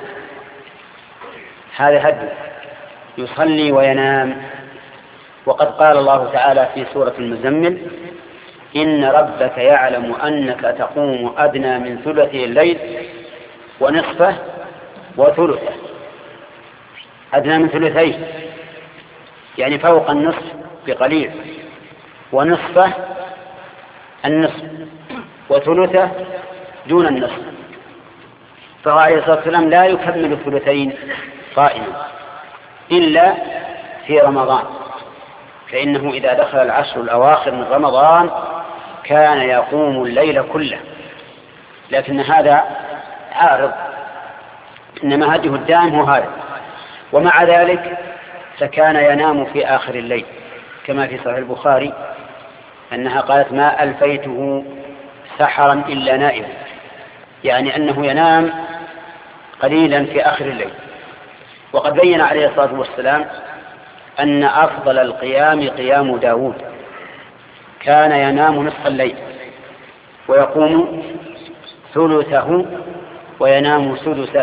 هذا هدي، يصلي وينام. وقد قال الله تعالى في سورة المزمل إن ربك يعلم أنك تقوم أدنى من ثلثي الليل ونصفه وثلثه. أدنى من ثلثيه يعني فوق النصف بقليل، ونصفه النصف، وثلثه دون النصف. فهو عليه الصلاة والسلام لا يكمل الثلثين قائما إلا في رمضان، فإنه إذا دخل العشر الأواخر من رمضان كان يقوم الليل كله، لكن هذا عارض، إنما هديه الدائم هو هذا. ومع ذلك فكان ينام في آخر الليل كما في صحيح البخاري أنها قالت ما ألفيته سحرا إلا نائما، يعني أنه ينام قليلا في آخر الليل. وقد بين عليه الصلاة والسلام أن أفضل القيام قيام داود، كان ينام نصف الليل ويقوم ثلثه وينام سدسه.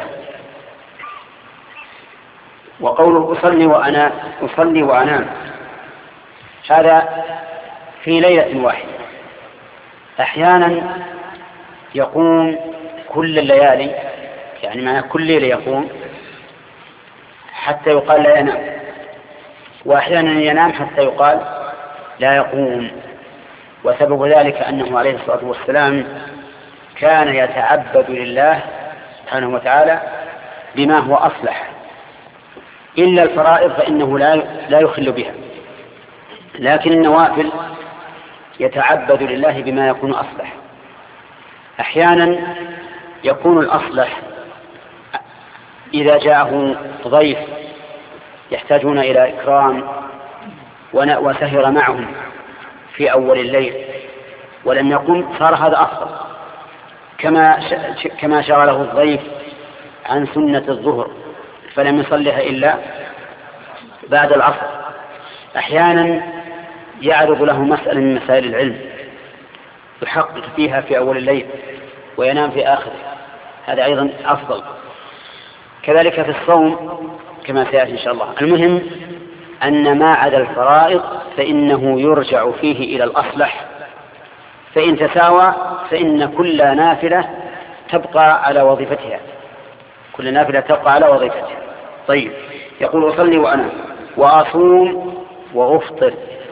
وقوله أصلي وأنا أصلي وأنام هذا في ليلة واحدة. أحيانا يقوم كل الليالي، يعني معنى كل ليلة يقوم حتى يقال لا ينام، وأحيانا ينام حتى يقال لا يقوم. وسبب ذلك أنه عليه الصلاة والسلام كان يتعبد لله سبحانه وتعالى بما هو أصلح، إلا الفرائض فإنه لا لا يخل بها، لكن النوافل يتعبد لله بما يكون أصلح. أحيانا يكون الأصلح إذا جاءه ضيف يحتاجون إلى إكرام وسهر معهم في أول الليل ولم يقم، صار هذا أفضل، كما كما شغله الضيف عن سنة الظهر فلم يصلها إلا بعد العصر. أحيانا يعرض له مسألة من مسائل العلم يحقق فيها في أول الليل وينام في آخره، هذا أيضا أفضل. كذلك في الصوم كما سيأتي إن شاء الله. المهم أن ما عدا الفرائض فإنه يرجع فيه إلى الأصلح، فإن تساوى فإن كل نافلة تبقى على وظيفتها، كل نافلة تبقى على وظيفتها. طيب، يقول أصلي وأنام وأصوم وأفطر.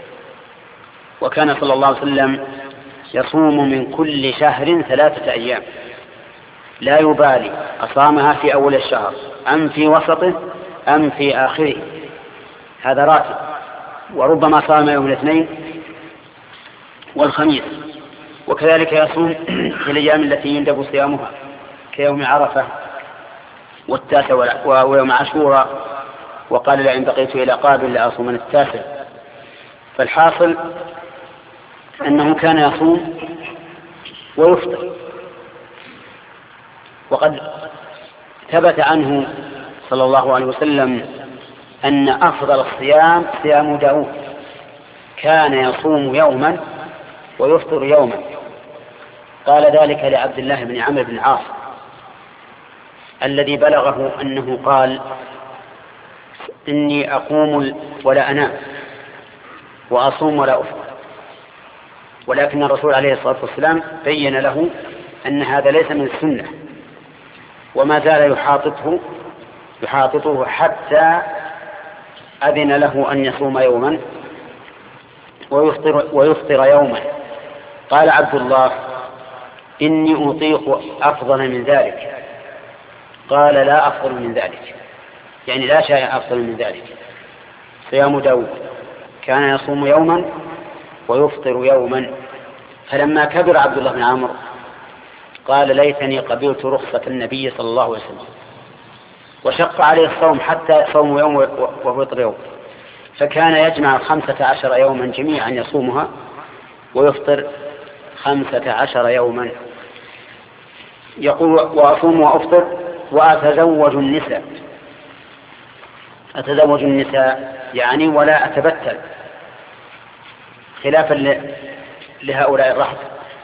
وكان صلى الله عليه وسلم يصوم من كل شهر ثلاثة أيام لا يبالي أصامها في أول الشهر أم في وسطه أم في آخره، هذا راتب. وربما صام يوم الاثنين والخميس. وكذلك يصوم في الأيام التي يندب صيامها كيوم عرفة والتاسع ويوم عاشوراء، وقال لئن بقيت إلى قابل لأصومن التاسع. فالحاصل أنه كان يصوم ويفطر. وقد ثبت عنه صلى الله عليه وسلم أن أفضل الصيام صيام داود، كان يصوم يوما ويفطر يوما. قال ذلك لعبد الله بن عمرو بن العاص الذي بلغه أنه قال إني أقوم ولا أنام وأصوم ولا أفطر، ولكن الرسول عليه الصلاة والسلام بين له أن هذا ليس من السنة، وما زال يحاططه يحاططه حتى أذن له أن يصوم يوما ويفطر, ويفطر يوما. قال عبد الله إني أطيق أفضل من ذلك. قال لا أفضل من ذلك، يعني لا شيء أفضل من ذلك. صيام داود كان يصوم يوما ويفطر يوما، فلما كبر عبد الله بن عمرو قال ليتني قبلت رخصة النبي صلى الله عليه وسلم، وشق عليه الصوم حتى صوم يوم وفطر يوم، فكان يجمع خمسة عشر يوما جميعا يصومها ويفطر خمسة عشر يوما. يقول وأصوم وأفطر وأتزوج النساء. أتزوج النساء يعني ولا أتبتل، خلافا لهؤلاء الرهط.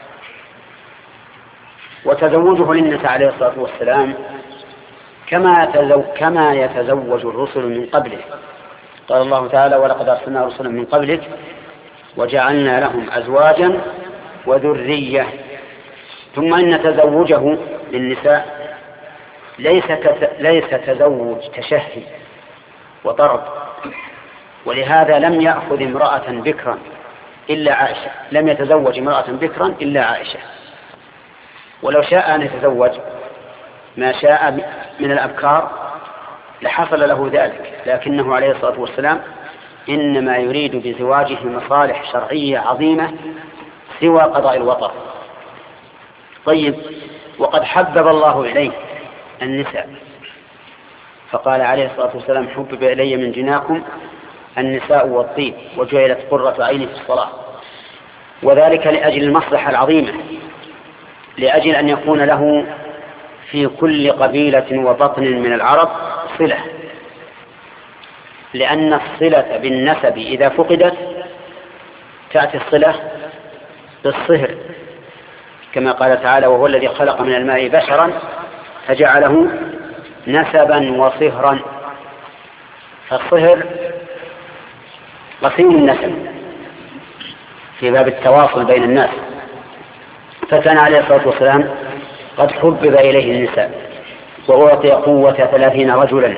وتزوجه للنساء عليه الصلاة والسلام كما كما يتزوج الرسل من قبله. قال الله تعالى ولقد أرسلنا رسلا من قبلك وجعلنا لهم أزواجا وذرية. ثم إن تزوجه للنساء ليس ليس تزوج تشهي وطرب، ولهذا لم يأخذ امرأة بكرا إلا عائشة، لم يتزوج امرأة بكرا إلا عائشة، ولو شاء أن يتزوج ما شاء من الأبكار لحصل له ذلك، لكنه عليه الصلاة والسلام إنما يريد بزواجه مصالح شرعية عظيمة سوى قضاء الوطر. طيب، وقد حبب الله إليه النساء، فقال عليه الصلاة والسلام حبب إلي من جناكم النساء والطيب وجعلت قرة عيني في الصلاة، وذلك لأجل المصلحة العظيمة، لأجل أن يكون له في كل قبيلة وبطن من العرب صلة، لأن الصلة بالنسب إذا فقدت تأتي الصلة بالصهر، كما قال تعالى وهو الذي خلق من الماء بشرا فجعله نسبا وصهرا. فالصهر قسيم النسب في باب التواصل بين الناس، فكان عليه الصلاة والسلام قد حبب إليه النساء وأعطي قوة ثلاثين رجلا،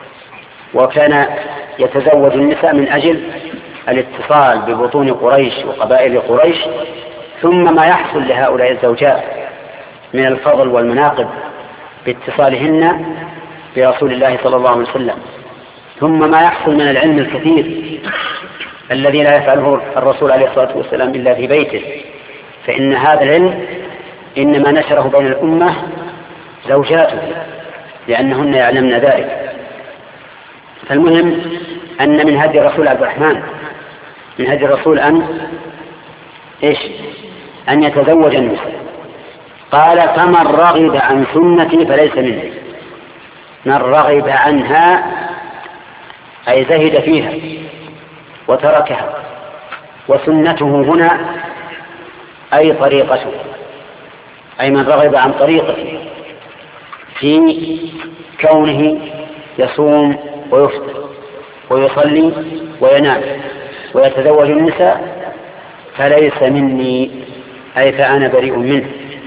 وكان يتزوج النساء من أجل الاتصال ببطون قريش وقبائل قريش، ثم ما يحصل لهؤلاء الزوجات من الفضل والمناقب باتصالهن برسول الله صلى الله عليه وسلم، ثم ما يحصل من العلم الكثير الذي لا يفعله الرسول عليه الصلاة والسلام إلا في بيته، فإن هذا العلم إنما نشره بين الأمة زوجاته لأنهن يعلمن ذلك. فالمهم أن من هدي الرسول عبد الرحمن من هدي الرسول أن إيش أن يتزوج النساء. قال فمن رغب عن سنتي فليس مني. من رغب عنها أي زهد فيها وتركها، وسنته هنا أي طريقته، أي من رغب عن طريقته في كونه يصوم ويفطر ويصلي وينام ويتزوج النساء فليس مني أي فأنا بريء منه.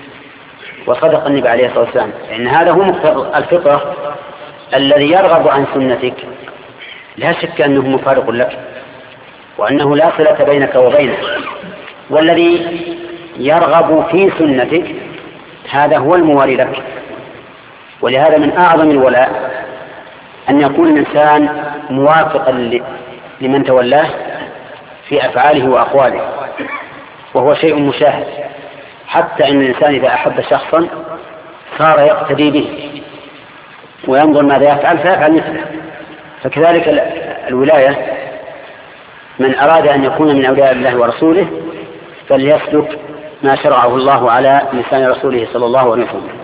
وصدق النبي عليه الصلاة والسلام، إن هذا هو مقتضى الفطرة. الذي يرغب عن سنتك لا شك أنه مفارق لك وأنه لا صلة بينك وبينه، والذي يرغب في سنتك هذا هو الموالي لك. ولهذا من أعظم الولاء أن يكون الإنسان موافقا لمن تولاه في أفعاله وأقواله، وهو شيء مشاهد، حتى أن الإنسان إذا أحب شخصا صار يقتدي به وينظر ماذا يفعل فيفعل مثله. فكذلك الولاية، من أراد أن يكون من أولياء الله ورسوله فليسلك ما شرعه الله على لسان رسوله صلى الله عليه وسلم.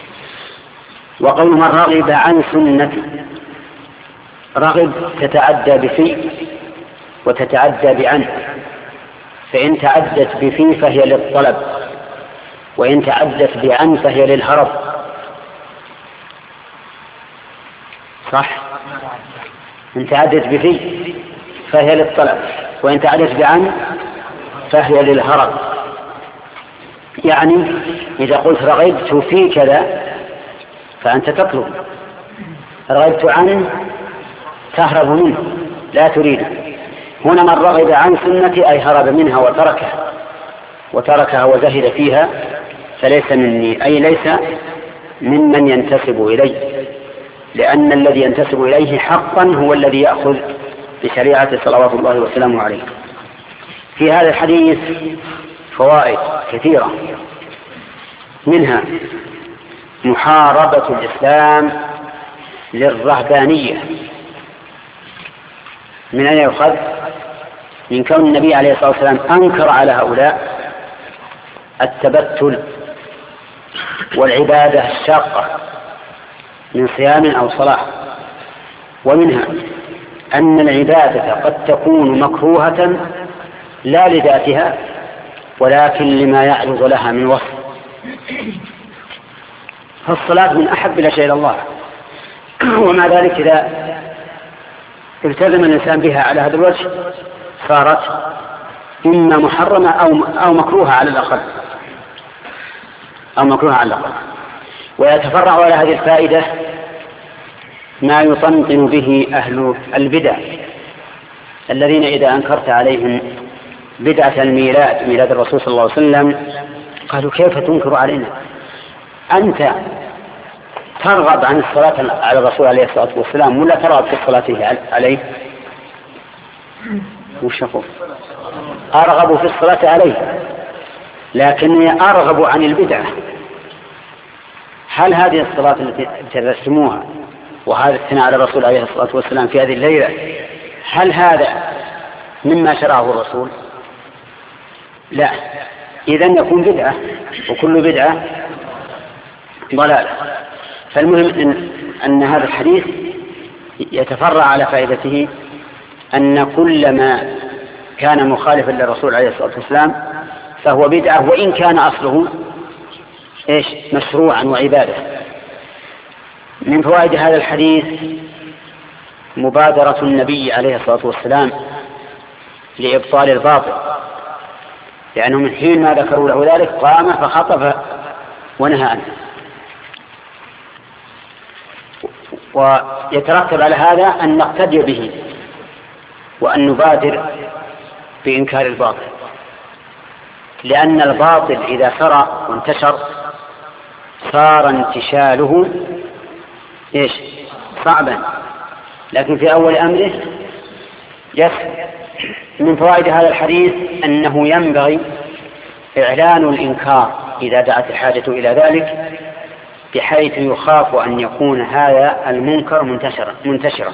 وقول من رغب عن سنتي، رغب تتعدى بفي وتتعدى بعن، فإن تعدت بفي فهي للطلب، وإن تعدت بعن فهي للهرب. صح؟ إن تعدت بفي فهي للطلب، وإن تعدت بعن فهي للهرب. يعني إذا قلت رغبت في كذا فأنت تطلب، رغبت عنه تهرب منه لا تريده. هنا من رغب عن سنتي أي هرب منها وتركها وتركها وزهد فيها فليس مني، أي ليس ممن ينتسب إليه، لأن الذي ينتسب إليه حقا هو الذي يأخذ بشريعته صلوات الله وسلامه عليه. في هذا الحديث فوائد كثيرة، منها محاربة الإسلام للرهبانية. من أين يؤخذ؟ من كون النبي عليه الصلاة والسلام أنكر على هؤلاء التبتل والعبادة الشاقة من صيام أو صلاة. ومنها أن العبادة قد تكون مكروهة لا لذاتها ولكن لما يعرض لها من وصف. فالصلاة من أحب الأشياء إلى الله، ومع ذلك إذا التزم الإنسان بها على هذا الوجه صارت إما محرمة أو أو مكروهة على الأقل أو مكروهة على الأقل. ويتفرع على هذه الفائدة ما يطنطن به أهل البدع الذين إذا أنكرت عليهم بدعة الميلاد، ميلاد الرسول صلى الله عليه وسلم، قالوا كيف تنكر علينا؟ أنت ترغب عن الصلاة على الرسول عليه الصلاة والسلام ولا ترغب في الصلاة عليه؟ وشفوا أرغب في الصلاة عليه لكني أرغب عن البدعة. هل هذه الصلاة التي ترسموها وهذا الثناء على الرسول عليه الصلاة والسلام في هذه الليلة هل هذا مما شرعه الرسول؟ لا، إذن يكون بدعة، وكل بدعة ضلالة. فالمهم إن, أن هذا الحديث يتفرع على فائدته أن كل ما كان مخالفا للرسول عليه الصلاة والسلام فهو بدعة وإن كان أصله إيش؟ مشروعا وعبادة. من فوائد هذا الحديث مبادرة النبي عليه الصلاة والسلام لإبطال الباطل، لأنه من حين ما ذكروا له ذلك قام فخطف ونهى عنه. ويترتب على هذا أن نقتدي به وأن نبادر بإنكار الباطل، لأن الباطل إذا سرى وانتشر صار انتشاله إيش؟ صعبا، لكن في أول أمره يسهل. من فوائد هذا الحديث أنه ينبغي إعلان الإنكار إذا دعت الحاجة إلى ذلك، بحيث يخاف أن يكون هذا المنكر منتشرا منتشرا.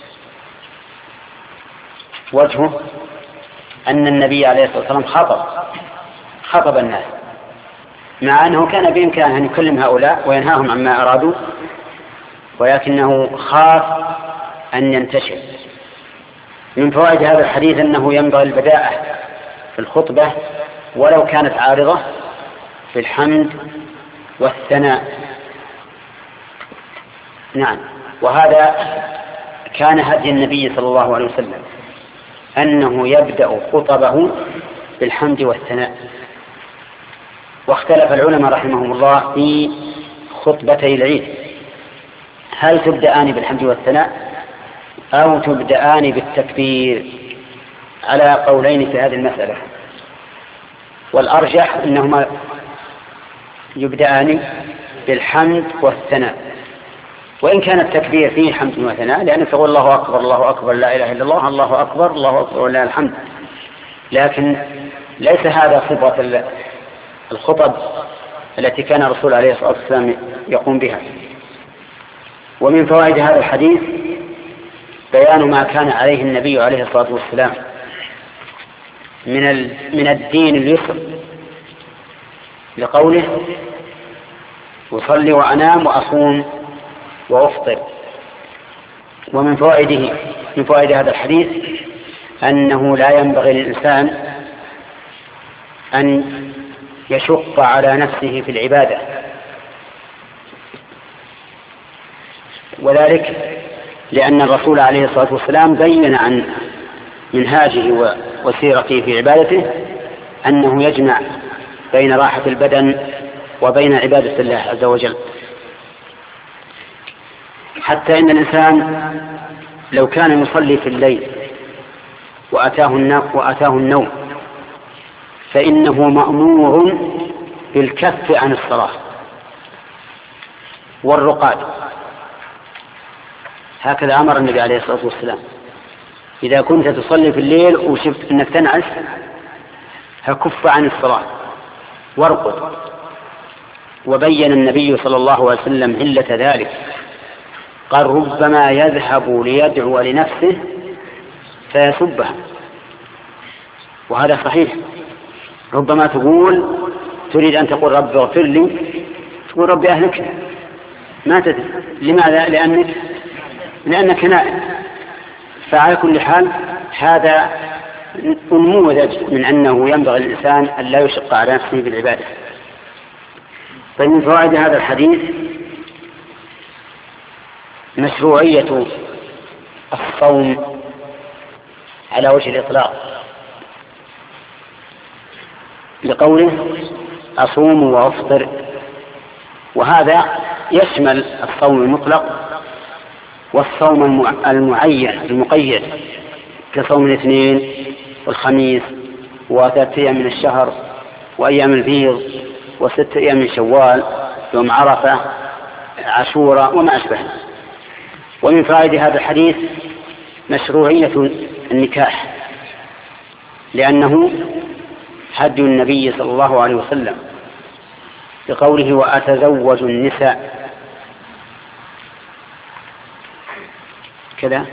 وجهه أن النبي عليه الصلاة والسلام خطب خطب الناس، مع أنه كان بإمكانه أن يكلم هؤلاء وينهاهم عما أرادوا، ولكنه خاف أن ينتشر. من فوائد هذا الحديث أنه ينبغي البداءة في الخطبة ولو كانت عارضة في الحمد والثناء. نعم، وهذا كان هدي النبي صلى الله عليه وسلم أنه يبدأ خطبه بالحمد والثناء. واختلف العلماء رحمهم الله في خطبتي العيد، هل تبدأان بالحمد والثناء أو تبدأان بالتكبير؟ على قولين في هذه المسألة، والأرجح أنهما يبدأان بالحمد والثناء، وإن كان التكبير فيه حمد وثناء، لأنك تقول الله أكبر الله أكبر لا إله إلا الله الله أكبر الله أكبر ولله الحمد، لكن ليس هذا صفة الخطب التي كان الرسول عليه الصلاة والسلام يقوم بها. ومن فوائد هذا الحديث بيان ما كان عليه النبي عليه الصلاة والسلام من من الدين اليسر، لقوله أصلي وأنام وأصوم وأفطر. ومن فوائده من فوائد هذا الحديث أنه لا ينبغي للإنسان أن يشق على نفسه في العبادة، وذلك لأن الرسول عليه الصلاة والسلام بين عن منهاجه وسيرته في عبادته أنه يجمع بين راحة البدن وبين عبادة الله عز وجل، حتى إن الإنسان لو كان يصلي في الليل وأتاه النوم, وأتاه النوم فإنه مأمور بالكف عن الصلاة والرقاد، هكذا أمر النبي عليه الصلاة والسلام. إذا كنت تصلي في الليل وشفت أنك تنعس فكف عن الصلاة وارقد. وبين النبي صلى الله عليه وسلم علة ذلك، قال ربما يذهب ليدعو لنفسه فيسبها، وهذا صحيح. ربما تقول تريد أن تقول رب اغفر لي، تقول رب أهلك، ما تدري. لماذا؟ لأنك لأنك نائم. فعلى كل حال هذا نموذج من أنه ينبغي الإنسان أن لا يشق على نفسه بالعبادة. فمن فوائد هذا الحديث مشروعية الصوم على وجه الإطلاق، لقوله أصوم وأفطر، وهذا يشمل الصوم المطلق والصوم المعين المقيد كصوم الاثنين والخميس وثلاثة أيام من الشهر وأيام البيض وستة أيام من شوال، يوم عرفة، عاشوراء وما أشبه. ومن فائدة هذا الحديث مشروعية النكاح، لأنه هدي النبي صلى الله عليه وسلم بقوله وأتزوج النساء كذا.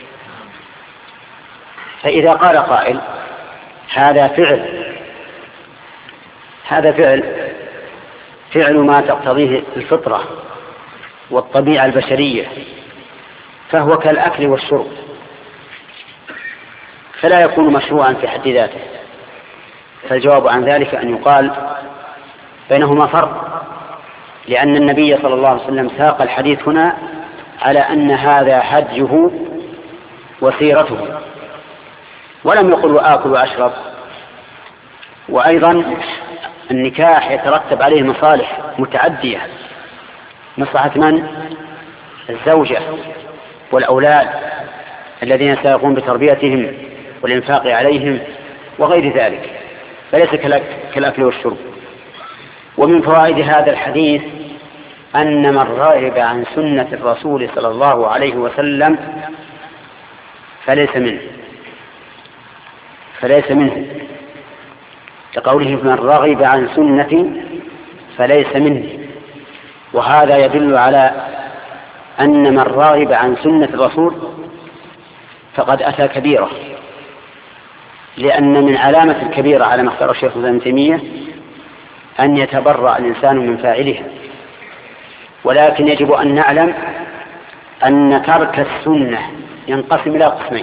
فإذا قال قائل هذا فعل هذا فعل فعل ما تقتضيه الفطرة والطبيعة البشرية، فهو كالأكل والشرب، فلا يكون مشروعا في حد ذاته. فالجواب عن ذلك أن يقال بينهما فرق، لأن النبي صلى الله عليه وسلم ساق الحديث هنا على أن هذا هديه وسيرته، ولم يقل وآكل وأشرب. وأيضا النكاح يترتب عليه مصالح متعدية، مصلحة من؟ الزوجة والأولاد الذين سيقوم بتربيتهم والإنفاق عليهم وغير ذلك، فليس كالأكل والشرب. ومن فوائد هذا الحديث أن من رغب عن سنة الرسول صلى الله عليه وسلم فليس منه فليس منه كقوله من رغب عن سنتي فليس مني. وهذا يدل على أن من رغب عن سنة الرسول فقد أتى كبيرة، لأن من علامة الكبيرة على ما اختار الشيخ ابن تيمية أن يتبرأ الإنسان من فاعلها. ولكن يجب أن نعلم أن ترك السنة ينقسم إلى قسمين: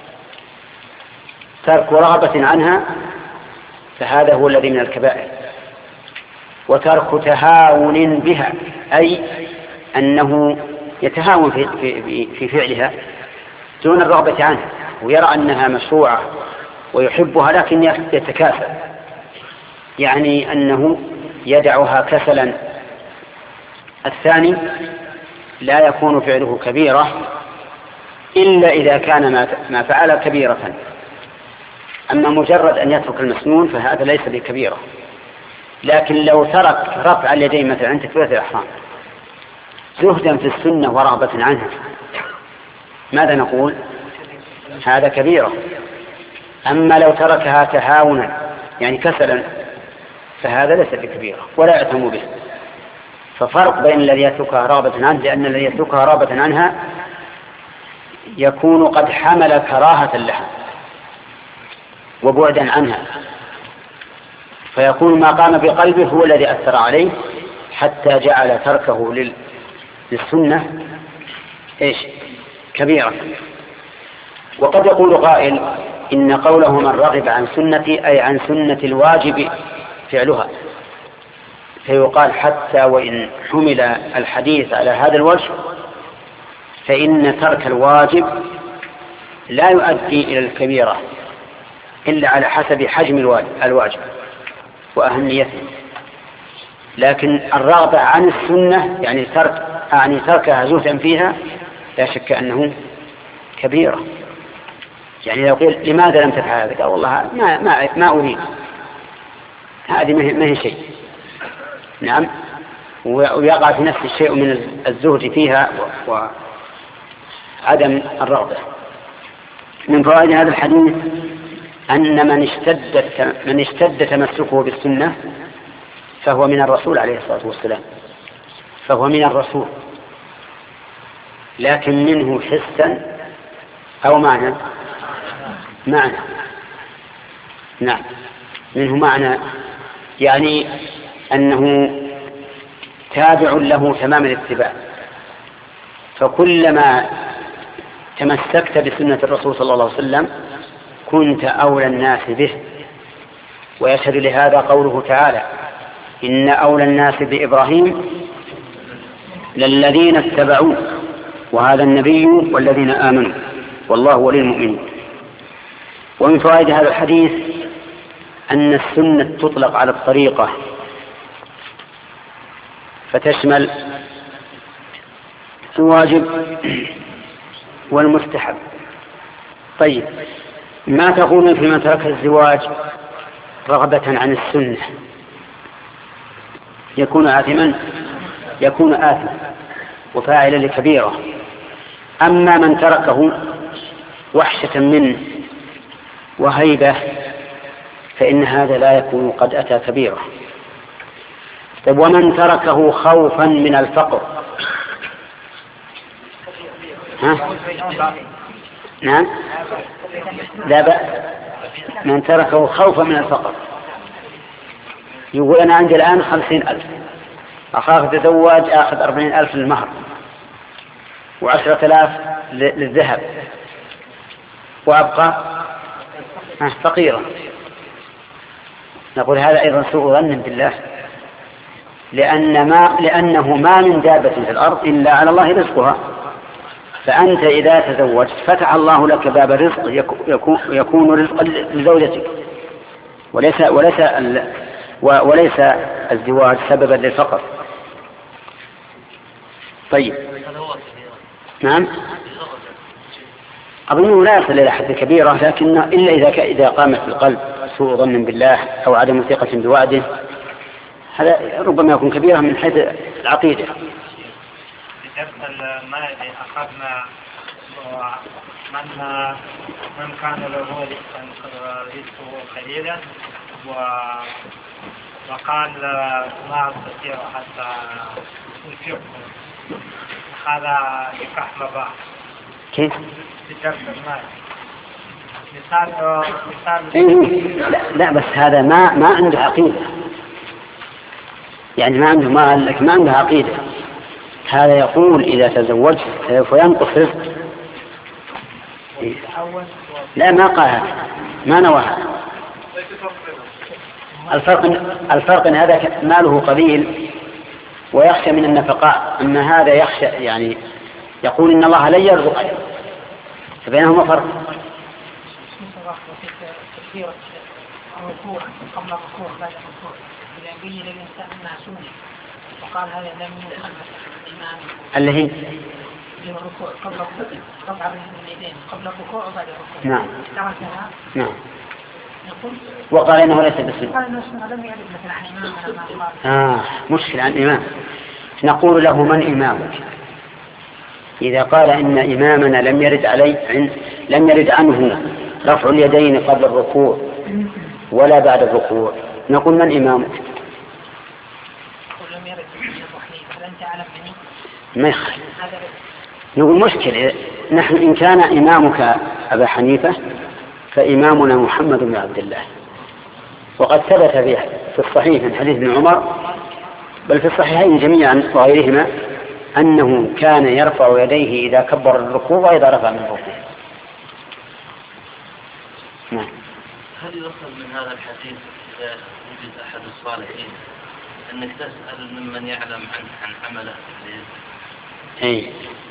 ترك رغبة عنها فهذا هو الذي من الكبائر، وترك تهاون بها، أي أنه يتهاون في, في, في فعلها دون الرغبة عنها، ويرى أنها مشروعة ويحبها لكن يتكاسل، يعني أنه يدعها كسلا. الثاني لا يكون فعله كبيرة إلا إذا كان ما فعل كبيرة، أما مجرد أن يترك المسنون فهذا ليس بكبيرة. لكن لو ترك رفع اليدين مثلا عند تكبيرة الإحرام زهدا في السنة ورغبة عنها، ماذا نقول؟ هذا كبيرة. أما لو تركها تهاونا يعني كسلا فهذا ليس بكبيرة ولا يأثم به. ففرق بين الذي يتركها رغبة عنه، لأن الذي يتركها رغبة عنها يكون قد حمل كراهة لها وبعدا عنها، فيكون ما قام بقلبه هو الذي أثر عليه حتى جعل تركه للسنة إيش؟ كبيرة. وقد يقول قائل إن قوله من رغب عن سنتي أي عن سنة الواجب فعلها، فيقال حتى وإن حمل الحديث على هذا الوجه فإن ترك الواجب لا يؤدي إلى الكبيرة إلا على حسب حجم الواجب وأهميته. لكن الرغبة عن السنة يعني ترك يعني تركها زهدا فيها لا شك أنه كبيرة. يعني لو قيل لماذا لم تفعل هذا؟ قال والله ما ما ما أريد، هذه ما هي شيء. نعم، ويقع في نفس الشيء من الزهد فيها وعدم الرغبة. من فوائد هذا الحديث أن من اشتد من اشتد تمسكه بالسنة فهو من الرسول عليه الصلاة والسلام، فهو من الرسول، لكن منه حسا أو معنى معنى نعم منه معنى، يعني أنه تابع له تمام الاتباع. فكلما تمسكت بسنة الرسول صلى الله عليه وسلم كنت أولى الناس به. ويشهد لهذا قوله تعالى: إن أولى الناس بإبراهيم للذين اتبعوه وهذا النبي والذين آمنوا والله ولي المؤمنين. ومن فوائد هذا الحديث أن السنة تطلق على الطريقة فتشمل الواجب والمستحب. طيب، ما تقولون في من ترك الزواج رغبة عن السنة؟ يكون آثما يكون آثما وفاعلا لكبيرة. أما من تركه وحشة منه وهيبة فإن هذا لا يكون قد أتى كبيرة. طيب، ومن تركه خوفا من الفقر؟ ها؟ نعم، لا بأس. من تركه خوفا من الفقر يقول: أنا عندي الآن خمسين ألف، أخاف تزوج أخذ أربعين ألف للمهر وعشرة آلاف للذهب وأبقى فقيرا. نقول هذا أيضا سوء ظن بالله، لأن ما لأنه ما من دابة في الأرض إلا على الله رزقها. فأنت إذا تزوجت فتح الله لك باب الرزق يكون, يكون رزقا لزوجتك، وليس وليس وليس الزواج سببا للفقر. طيب، نعم، أظنه لا يصل إلى حد كبيرة، لكن إلا إذا إذا قامت في القلب سوء ظن بالله أو عدم ثقة بوعده، هذا ربما يكون كبيرة من حيث العقيدة. الماضي أخذنا من من كان له رزقه قليلا وقال ما أستطيع حتى أنفقه، هذا نكاح مباح. كيف؟ في درس المال مثال مثال إيه؟ لا, لا بس هذا ما ما عنده عقيدة، يعني ما عنده مال لكن ما عنده عقيدة. هذا يقول إذا تزوجت سوف ينقص رزق. إيه؟ لا، ما قال، ما نواها. الفرق الفرق ان هذا ماله قليل ويخشى من النفقاء، اما هذا يخشى يعني يقول ان الله لن يرزق، فبينهما فرق. قبل الركوع بعد الركوع إذا قيل للإنسان أنها سنة وقال هذا لم يفعل الإمام اللي هي الركوع قبل الركوع رفع اليدين قبل الركوع وبعد الركوع. نعم تركها. نعم. وقال إنه ليس بسنة. قال إنه لم يعرف مثل عن إمام ولا ما قال. آه مشكلة عن إمام. نقول له: من إمامك؟ إذا قال إن إمامنا لم يرد عليه لم يرد عنه رفع اليدين قبل الركوع ولا بعد الركوع، نقول: من إمامك؟ ما يخالف. نقول: مشكلة، نحن إن كان إمامك أبا حنيفة فإمامنا محمد بن عبد الله، وقد ثبت به في الصحيح من حديث ابن عمر بل في الصحيحين جميعا وغيرهما أنه كان يرفع يديه إذا كبر الركوع وإذا رفع من الركوع. نعم. هل يؤخذ من هذا الحديث إذا وجد أحد الصالحين أنك تسأل ممن يعلم عن عن عمله؟ أي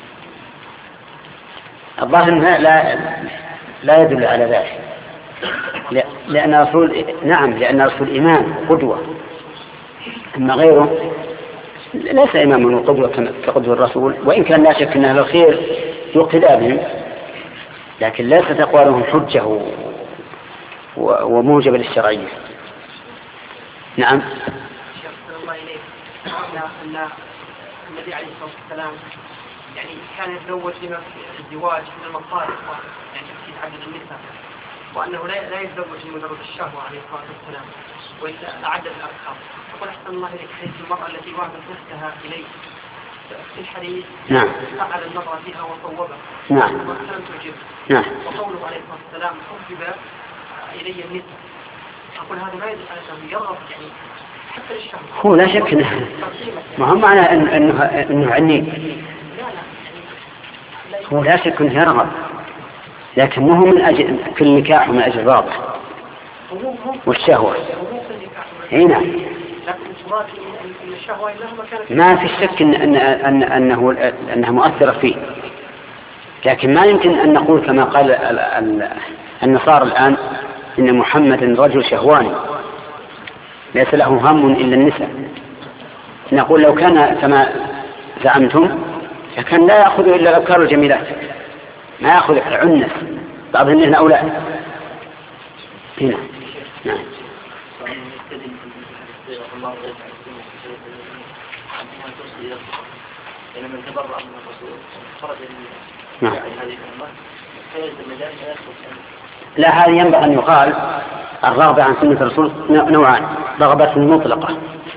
الظاهر لا لا يدل على ذلك، لأن رسول نعم لأن رسول إمام قدوة، أما غيره ليس إماما وقدوة كقدوة الرسول، وإن كان لا شك أن أهل الخير يقتدى بهم، لكن ليست أقوالهم حجة وموجبة للشرعية. نعم. الله إليك أن النبي عليه الصلاة والسلام يعني كان يتزوج لما الزواج من المصالح يعني تعدد النساء، وأنه لا لا يتزوج لمجرد الشهوة عليه الصلاة والسلام ويتعدد الأرقام. يقول أحسن الله إليك حديث المرأة التي وهبت نفسها إليه في الحديث نعم فعل النظر فيها وصوبه نعم ولم تعجبه نعم وقوله عليه الصلاة والسلام حبب إلي النساء. أقول هذا ما يدل على أنه يرغب يعني حتى للشهوة. هو لا شك انه ما هو معنى إن انه انه عنيد، لا لا يعني هو لا شك انه يرغب، لكن مو من اجل في النكاح ومن اجل الرغبه والشهوه. هنا لكن المراد ان الشهوة مهما كانت ما في شك ان ان ان انه انها مؤثره فيه، لكن ما يمكن ان نقول كما قال ال- ال- النصارى الان ان محمد رجل شهواني ليس له هم الا النساء. نقول لو كان كما زعمتم فكان لا ياخذ الا الابكار الجميلات، ما ياخذ العنس، بعضهم منهن اولاد. هنا نعم من تبرأ من الرسول خرج نعم. هذه الأمة فيجب المجال لا، هذا ينبغي أن يقال الرغبة عن سنة الرسول نوعان: رغبة مطلقة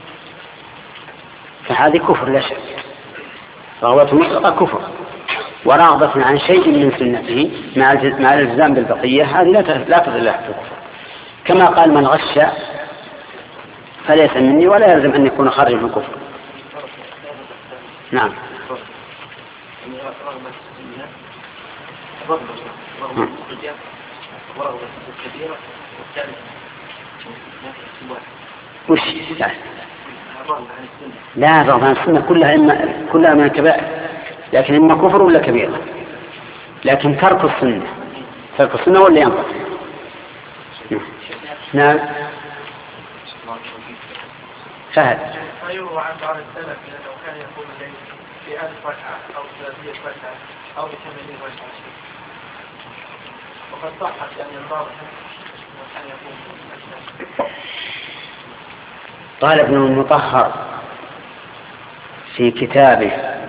فهذه كفر لا شك، رغبة مطلقة كفر، ورغبة عن شيء من سنته مع الالتزام بالبقية هذه لا تضل له كفر. كما قال من غش فليس مني ولا يلزم أن يكون خارجا من كفر. نعم وش لا رغبة عن السنة كلها إما كلها من الكبائر، لكن إما كفر ولا كبيرة. لكن ترك السنة ترك السنة ولا ينفع. نعم فهد أيوه عن بعض السلف لأنه كان يقول الليل في ألف ركعة أو ثلاثية ركعة أو بثمانين ركعة، وقد صحت يعني البعض كان يقول. قال ابن المطهر في كتابه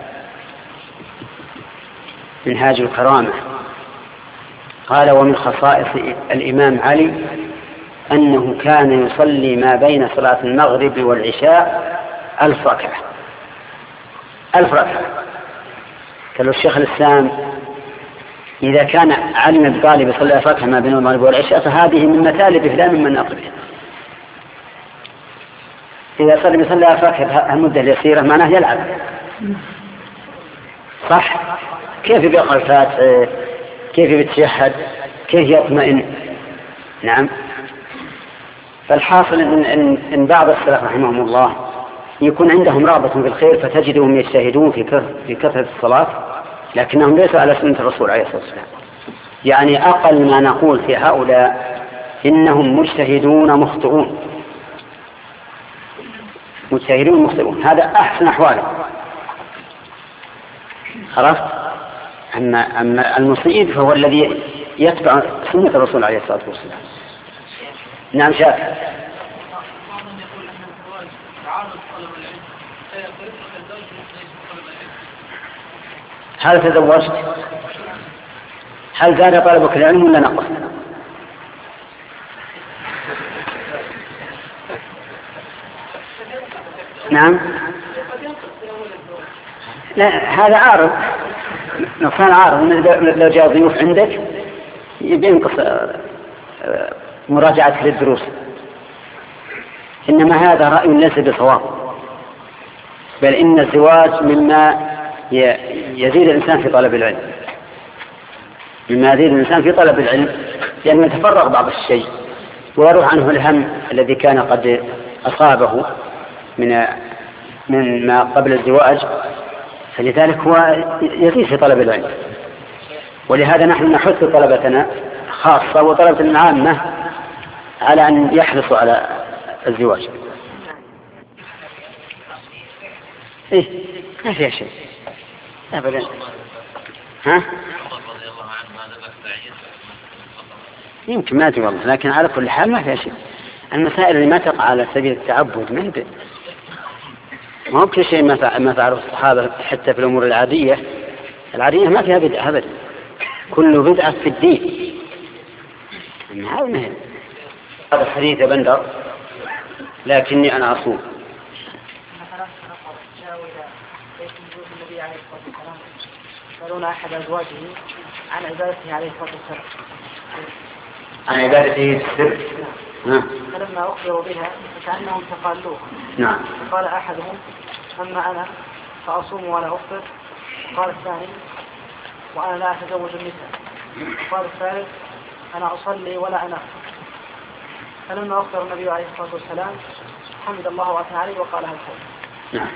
منهاج الكرامة قال: ومن خصائص الإمام علي أنه كان يصلي ما بين صلاة المغرب والعشاء ألف ركعة ألف ركعة. قال الشيخ الإسلام: إذا كان علي بن أبي طالب يصلي ألف ركعة ما بين المغرب والعشاء فهذه من مثالبه لا من مناقبه. إذا صلي بيصلي ألف ركعة المدة اليسيرة معناه يلعب، صح؟ كيف بيقرأ الفاتحة؟ كيف بيتشهد؟ كيف يطمئن؟ نعم. فالحاصل إن, إن, إن بعض السلف رحمهم الله يكون عندهم رغبة في الخير فتجدهم يجتهدون في كثرة, في كثرة الصلاة، لكنهم ليسوا على سنة الرسول عليه الصلاة والسلام. يعني أقل ما نقول في هؤلاء إنهم مجتهدون مخطئون، مجتهدون مخطئون، هذا أحسن أحواله. عرفت؟ أما, أما المصيب فهو الذي يتبع سنة الرسول عليه الصلاة والسلام. نعم شاك. هل تزوجت؟ هل زاد طلبك العلم ولا نقص؟ نعم. لا هذا عارض، نقصان عارض. لو جاء ضيوف عندك ينقص مراجعة للدروس، إنما هذا رأي ليس بصواب، بل إن الزواج مما يزيد الإنسان في طلب العلم، مما يزيد الإنسان في طلب العلم، لأنه يتفرغ بعض الشيء ويروح عنه الهم الذي كان قد أصابه من من ما قبل الزواج، فلذلك هو يزيد في طلب العلم. ولهذا نحن نحث طلبتنا خاصة وطلبة العامة على أن يحرصوا على الزواج. إيه ما فيها شيء أبدا. ها؟ يمكن ما أدري والله، لكن على كل حال ما فيها شيء. المسائل اللي ما تقع على سبيل التعبد ما يبدأ، ما هو كل شيء ما فعله الصحابة حتى في الأمور العادية العادية ما فيها بدعة أبدا. كل بدعة في الدين هذا الحديث يا بندر، لكني أنا أصوم. يسألون أحد أزواجه عن عبادته عليه الصلاة والسلام، عن عبادته في السر. نعم. فلما أخبروا بها فكأنهم تقالوها. نعم. فقال أحدهم: أما أنا فأصوم ولا أفطر. قال الثاني: وأنا لا أتزوج النساء. قال الثالث: أنا أصلي ولا أنام. فلما أخبر النبي عليه الصلاة والسلام حمد الله وأثنى عليه وقال هل قول. نعم.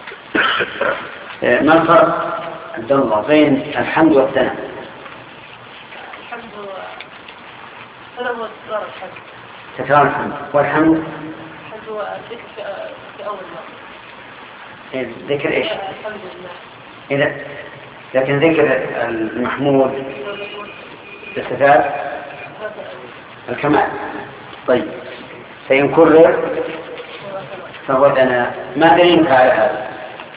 ما الفرق عند الله بين الحمد والثناء؟ الحمد هو تكرار الحمد. تكرار الحمد. والحمد؟ الحمد هو الذكر في أول مرة. ذكر إيش؟ الحمد لله. إذا لكن ذكر المحمود بصفات الكمال. طيب سينكرر فهو ثناء. ما دليلك على هذا؟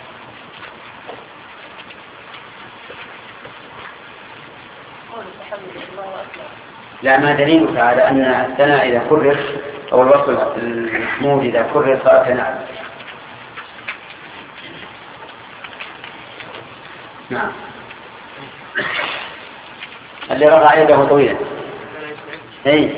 لا، ما دليلك على أن الثناء إذا كرر أو الوصف المحمود إذا كرر صار ثناء؟ نعم. اللي رفع يده طويلا. اي.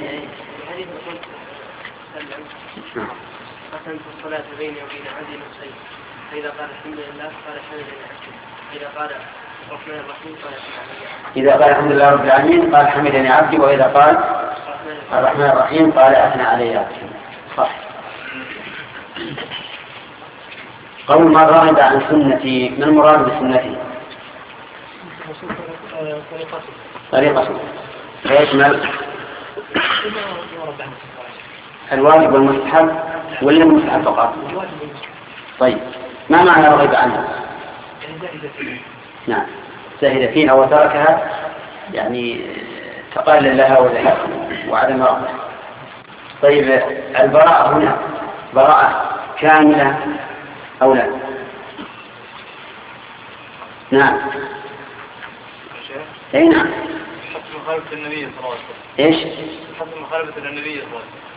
قسمت الصلاة بيني وبين عبدي نصفين، فإذا قال الحمد لله قال حمد لله، إذا قال الرحمن الرحيم قال إذا قال الحمد لله رب العالمين قال حمدني عبدي، وإذا قال الرحمن الرحيم قال أثنى علي عبدي. صح. قول ما رغب عن سنتي، ما المراد بسنتي؟ طريقة فيشمل الواجب والمستحب ولا المستحب فقط؟ طيب ما معنى رغب عنها؟ نعم، زهد فيها وتركها، يعني تقلل لها وذهب وعدم رغبة. طيب البراءة هنا براءة كاملة أو لا؟ نعم. اي نعم. حسب مخالفة النبي صلى الله عليه وسلم. ايش؟ حسب مخالفة النبي صلى الله عليه وسلم.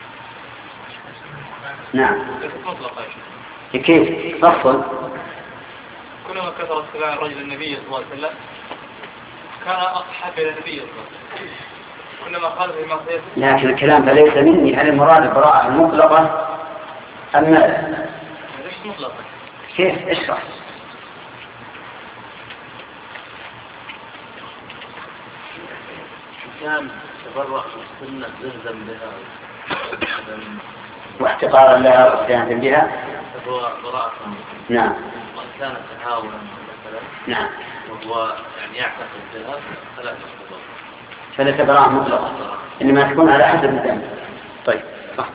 نعم. ليست مطلقة. كيف؟ تفصل. كلما كثر اتباع الرجل النبي صلى الله عليه وسلم كان أصحاب إلى النبي صلى الله عليه وسلم. كلما خالف المعصية. لكن الكلام فليس مني، هل المراد البراءة المطلقة أم ماذا؟ ليش مطلقة؟ كيف؟ اشرح. كان تبرع السنة زهدا بها واحتقارا لها واستهانة بها. هو براءة. نعم. وإن كان تهاونا مثلا. نعم. وهو يعني يعتقد بها فلا تحتضر. فليس براءة مطلقة، إنما تكون على حسب الذنب. طيب صح.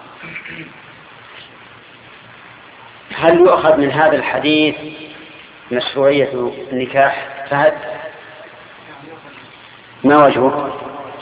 هل يؤخذ من هذا الحديث مشروعية النكاح؟ فهد ما وجهه؟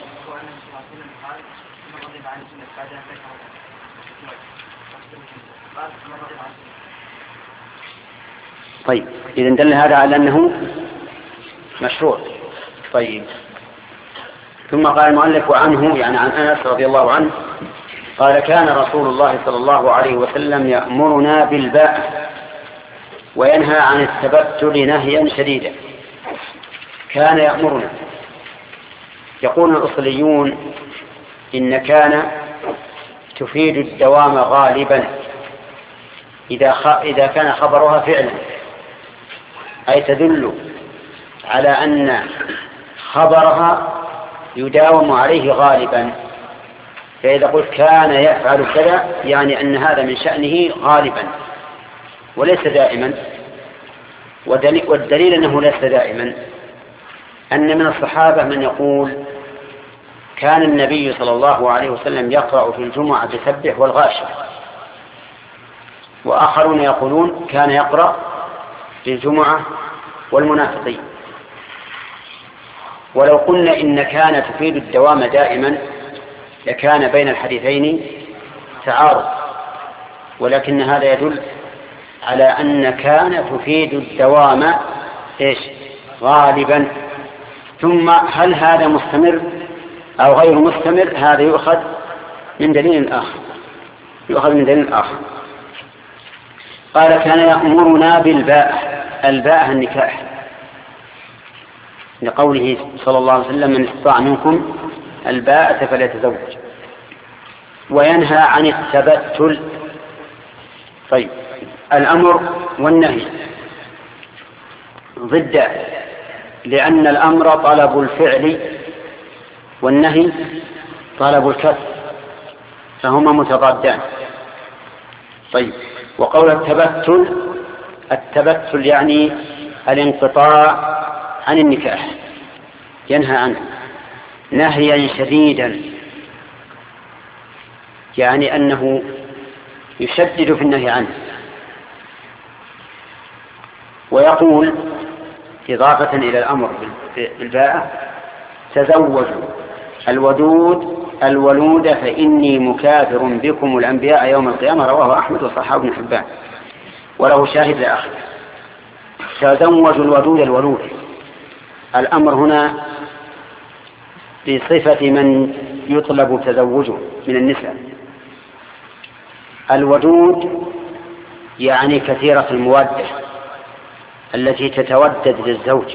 طيب إذن دل هذا على أنه مشروع. طيب ثم قال المؤلف عنه، يعني عن أنس رضي الله عنه قال كان رسول الله صلى الله عليه وسلم يأمرنا بالباء وينهى عن التبتل نهيا شديدا. كان يأمرنا. يقول الأصليون إن كان تفيد الدوام غالبا إذا, خ... إذا كان خبرها فعلا، أي تدل على أن خبرها يداوم عليه غالبا. فإذا قلت كان يفعل كذا يعني أن هذا من شأنه غالبا وليس دائما. والدليل أنه ليس دائما أن من الصحابة من يقول كان النبي صلى الله عليه وسلم يقرأ في الجمعة بسبح والغاشية، وآخرون يقولون كان يقرأ في الجمعة والمنافقين. ولو قلنا إن كان تفيد الدوام دائما لكان بين الحديثين تعارض، ولكن هذا يدل على أن كان تفيد الدوام إيش غالبا. ثم هل هذا مستمر أو غير مستمر هذا يؤخذ من دليل آخر يؤخذ من دليل آخر. قال كان يأمرنا بالباءة. الباءة النكاح، لقوله صلى الله عليه وسلم من استطاع منكم الباءة فليتزوج، وينهى عن التبتل. طيب الأمر والنهي ضد، لأن الأمر طلب الفعل والنهي طلب الكسب، فهما متضادان. طيب وقول التبتل، التبتل يعني الانقطاع عن النكاح، ينهى عنه نهيا شديدا، يعني أنه يشدد في النهي عنه. ويقول إضافة إلى الأمر بالباءة تزوجوا الودود الولود فإني مكاثر بكم الأنبياء يوم القيامة، رواه أحمد وصححه ابن حبان وله شاهد لآخر. تزوجوا الودود الولود، الأمر هنا بصفة من يطلب تزوجه من النساء. الودود يعني كثيرة المودة التي تتودد للزوج،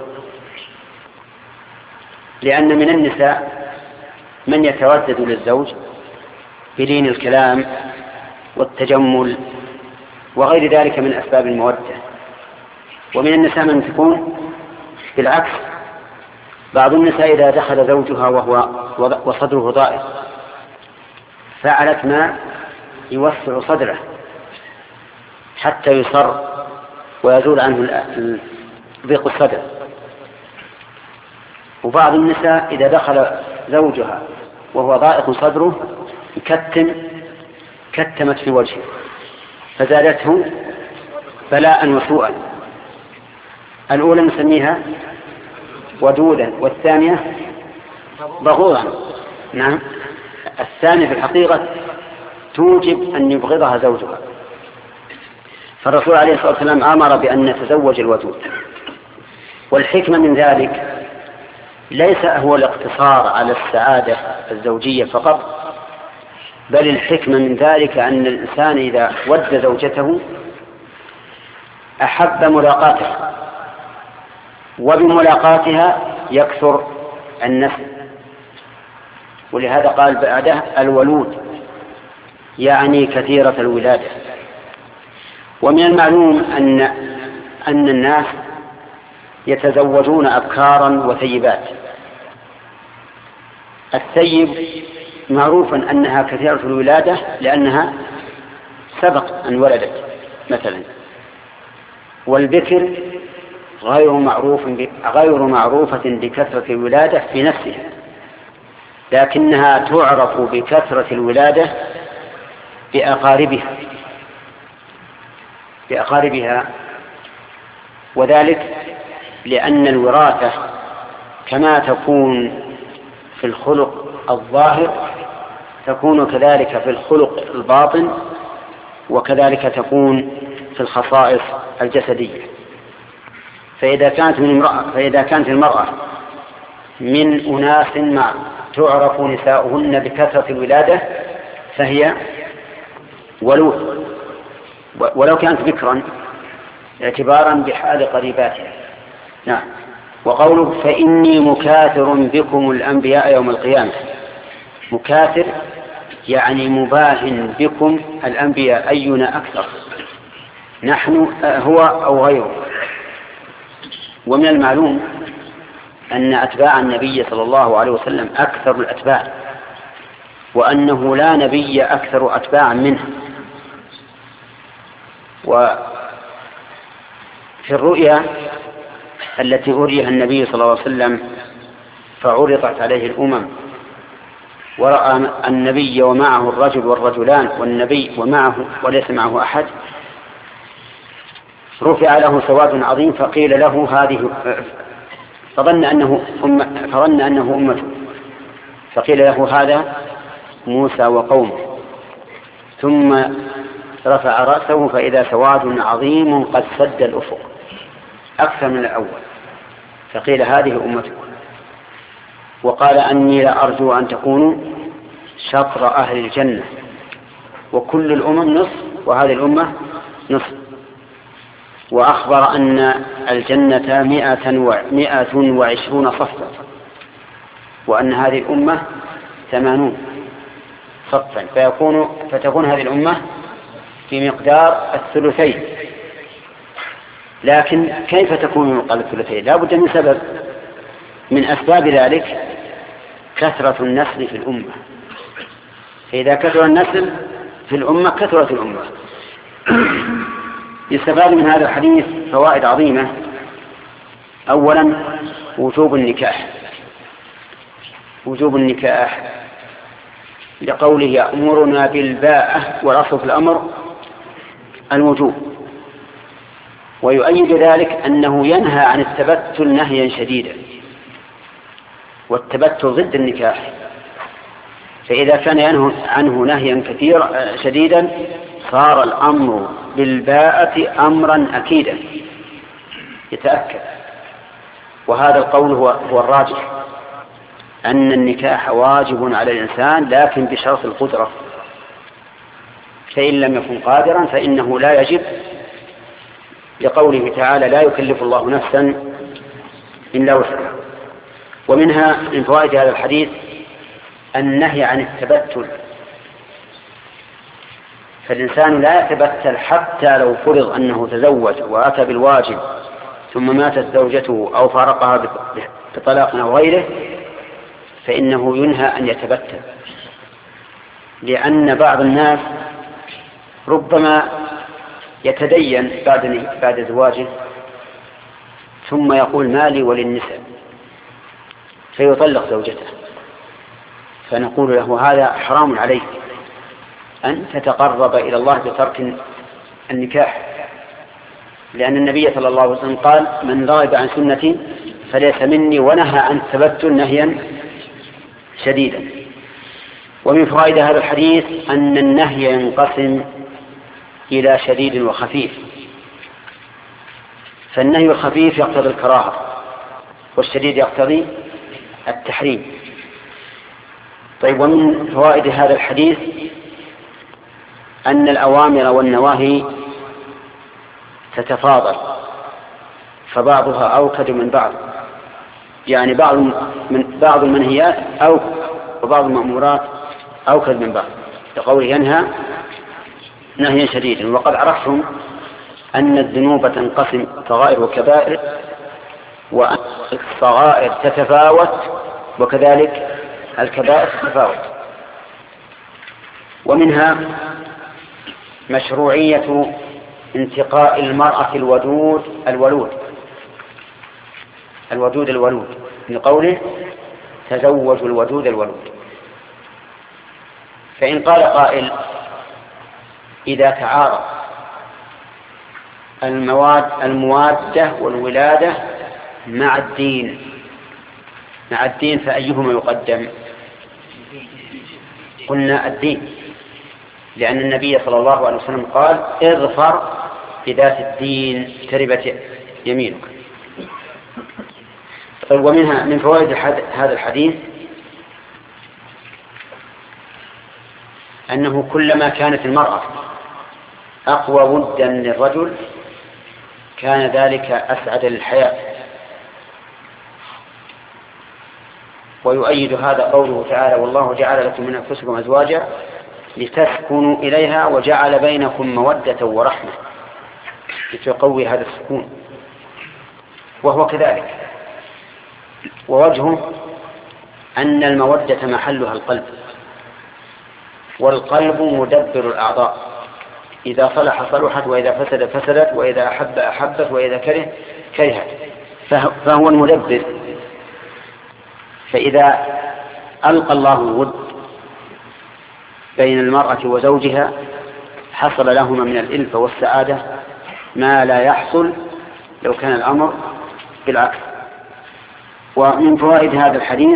لأن من النساء من يتودد للزوج بلين الكلام والتجمل وغير ذلك من أسباب المودة، ومن النساء من تكون بالعكس. بعض النساء إذا دخل زوجها وهو وصدره ضائق فعلت ما يوسع صدره حتى يصر ويزول عنه ضيق الصدر. وبعض النساء إذا دخل زوجها وهو ضائق صدره كتم كتمت في وجهه فزادته بلاء وسوءا. الأولى نسميها ودودا والثانية بغوضا. نعم، الثانية في الحقيقة توجب أن يبغضها زوجها. فالرسول عليه الصلاة والسلام أمر بأن نتزوج الودود، والحكمة من ذلك ليس هو الاقتصار على السعادة الزوجية فقط، بل الحكمة من ذلك أن الإنسان إذا ود زوجته أحب ملاقاتها، وبملاقاتها يكثر النسل. ولهذا قال بعده الولود يعني كثيرة الولادة. ومن المعلوم أن أن الناس يتزوجون أبكارا وثيبات. الثيب معروفا أنها كثيرة الولادة لأنها سبق أن ولدت مثلا، والبكر غير معروف غير معروفة بكثرة الولادة في نفسها، لكنها تعرف بكثرة الولادة بأقاربها بأقاربها وذلك لأن الوراثة كما تكون في الخلق الظاهر تكون كذلك في الخلق الباطن، وكذلك تكون في الخصائص الجسدية. فإذا كانت من امرأة فإذا كانت المرأة من أناس مع تعرف نساؤهن بكثرة الولادة فهي ولود، ولو كانت بكرا اعتبارا بحال قريباتها. نعم. وقوله فإني مكاثر بكم الأنبياء يوم القيامة، مكاثر يعني مباهن بكم الأنبياء، أينا أكثر، نحن هو أو غيره. ومن المعلوم أن أتباع النبي صلى الله عليه وسلم أكثر الأتباع، وأنه لا نبي أكثر أتباعا منه. وفي الرؤيا التي أريها النبي صلى الله عليه وسلم فعرضت عليه الأمم ورأى النبي ومعه الرجل والرجلان والنبي ومعه وليس معه أحد، رفع له سواد عظيم فقيل له هذه فظن أنه أمة فظن أنه أمته فقيل له هذا موسى وقومه، ثم رفع رأسه فإذا سواد عظيم قد سد الأفق أكثر من الأول، فقيل هذه أمته. وقال أني لأرجو أن تكونوا شطر أهل الجنة، وكل الأمم نصف وهذه الأمة نصف. وأخبر أن الجنة مئة وعشرون صفا، وأن هذه الأمة ثمانون صفا، فيكون فتكون هذه الأمة في مقدار الثلثين. لكن كيف تكون مقدار الثلثين؟ لا بد من سبب. من أسباب ذلك كثرة النسل في الأمة، فإذا كثر النسل في الأمة كثرت الأمة. يستفاد من هذا الحديث فوائد عظيمة. أولا وجوب النكاح، وجوب النكاح لقوله يأمرنا بالباءة، والأصل في الأمر الوجوب. ويؤيد ذلك أنه ينهى عن التبتل نهيا شديدا، والتبتل ضد النكاح، فإذا كان ينهى عنه نهيا كثيرا شديدا صار الأمر بالباءة أمرا أكيدا يتأكد. وهذا القول هو, هو الراجح، أن النكاح واجب على الإنسان لكن بشرط القدرة، فإن لم يكن قادرا فإنه لا يجب، لقوله تعالى لا يكلف الله نفسا إلا وسعها. ومنها من فوائد هذا الحديث النهي عن التبتل، فالإنسان لا يتبتل حتى لو فرض أنه تزوج وأتى بالواجب ثم ماتت زوجته أو فارقها بطلاق أو غيره، فإنه ينهى أن يتبتل، لأن بعض الناس ربما يتدين بعد بعد زواجه ثم يقول مالي وللنساء فيطلق زوجته، فنقول له هذا حرام عليك أن تتقرب إلى الله بترك النكاح، لأن النبي صلى الله عليه وسلم قال من رغب عن سنتي فليس مني، ونهى عن التبتل نهيا شديدا. ومن فوائد هذا الحديث أن النهي ينقسم إلى شديد وخفيف، فالنهي الخفيف يقتضي الكراهة، والشديد يقتضي التحريم. طيب، ومن فوائد هذا الحديث أن الأوامر والنواهي تتفاضل، فبعضها أوكد من بعض، يعني بعض من بعض المنهيات أو وبعض المأمورات أوكد من بعض، لقوله ينهى نهيا شديدا. وقد عرفتم أن الذنوب تنقسم صغائر وكبائر، وأن الصغائر تتفاوت وكذلك الكبائر تتفاوت. ومنها مشروعية انتقاء المرأة الودود الولود الودود الولود لقوله تزوجوا الودود الولود. فإن قال قائل إذا تعارض المواد الموادة والولادة مع الدين مع الدين فأيهما يقدم؟ قلنا الدين، لأن النبي صلى الله عليه وسلم قال اظفر بذات الدين تربت يمينك. ومنها من فوائد هذا الحديث أنه كلما كانت المرأة أقوى ودا للرجل كان ذلك أسعد للحياة. ويؤيد هذا قوله تعالى والله جعل لكم من أنفسكم أزواجا لتسكنوا إليها وجعل بينكم مودة ورحمة، لتقوي هذا السكون، وهو كذلك. ووجهه أن المودة محلها القلب، والقلب مدبر الأعضاء، إذا صلح صلحت وإذا فسد فسدت وإذا أحب أحبت وإذا كره كرهت، فهو المدبر. فإذا ألقى الله الود بين المرأة وزوجها حصل لهما من الإلفة والسعادة ما لا يحصل لو كان الأمر بالعكس. ومن فوائد هذا الحديث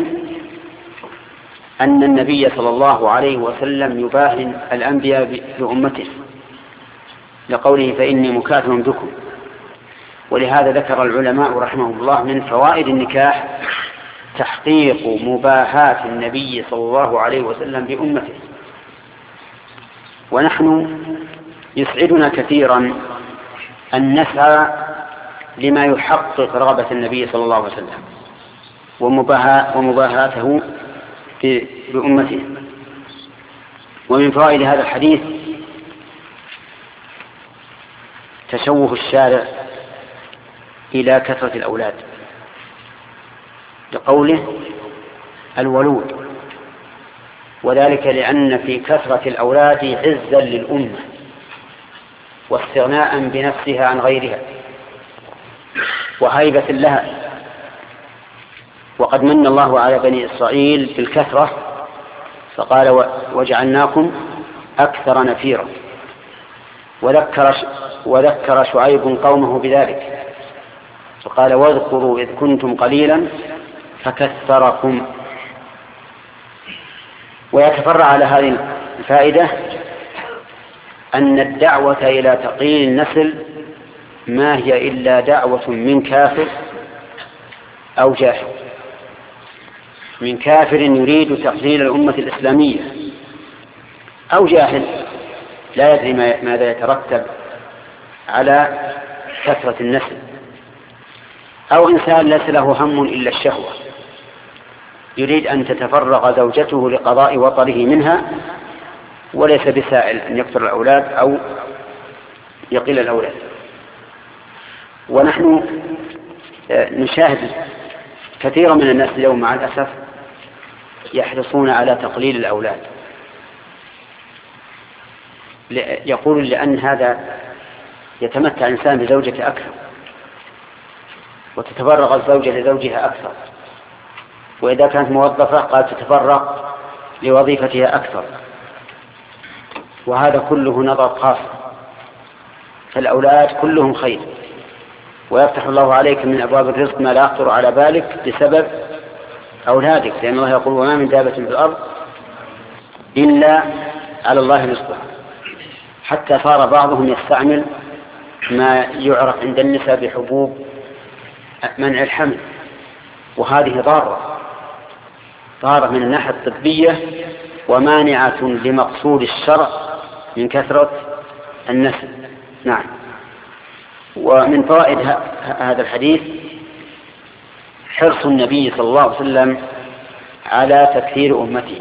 أن النبي صلى الله عليه وسلم يباهن الأنبياء بأمته، لقوله فإني مكاثر بكم. ولهذا ذكر العلماء رحمهم الله من فوائد النكاح تحقيق مباهاة النبي صلى الله عليه وسلم بأمته. ونحن يسعدنا كثيرا أن نسعى لما يحقق رغبة النبي صلى الله عليه وسلم ومباهاته بأمته. ومن فوائد هذا الحديث تشوه الشارع إلى كثرة الأولاد لقوله الولود، وذلك لأن في كثرة الأولاد عزا للأمة واستغناء بنفسها عن غيرها وهيبة لها. وقد من الله على بني إسرائيل بالكثرة فقال وجعلناكم أكثر نفيرا. وذكر, وذكر شعيب قومه بذلك فقال واذكروا إذ كنتم قليلا فكثركم. ويتفرع على هذه الفائدة أن الدعوة إلى تقليل النسل ما هي إلا دعوة من كافر أو جاهل، من كافر يريد تقليل الأمة الإسلامية أو جاهل لا يدري ماذا يترتب على كثرة النسل، أو إنسان ليس له هم إلا الشهوة يريد أن تتفرغ زوجته لقضاء وطره منها وليس بسائل أن يكثر الأولاد أو يقل الأولاد. ونحن نشاهد كثيرا من الناس اليوم مع الأسف يحرصون على تقليل الأولاد، يقول لأن هذا يتمتع الإنسان بزوجة أكثر وتتفرغ الزوجة لزوجها أكثر، وإذا كانت موظفة قال تتفرغ لوظيفتها أكثر، وهذا كله نظر خاص. فالأولاد كلهم خير ويفتح الله عليك من أبواب الرزق ما لا يخطر على بالك بسبب أولادك، لأن الله يقول وما من دابة في الأرض إلا على الله رزقها. حتى صار بعضهم يستعمل ما يعرف عند النساء بحبوب منع الحمل، وهذه ضارة ضارة من الناحية الطبية ومانعة لمقصود الشرع من كثرة النسل. نعم. ومن فوائد هذا الحديث حرص النبي صلى الله عليه وسلم على تكثير أمته،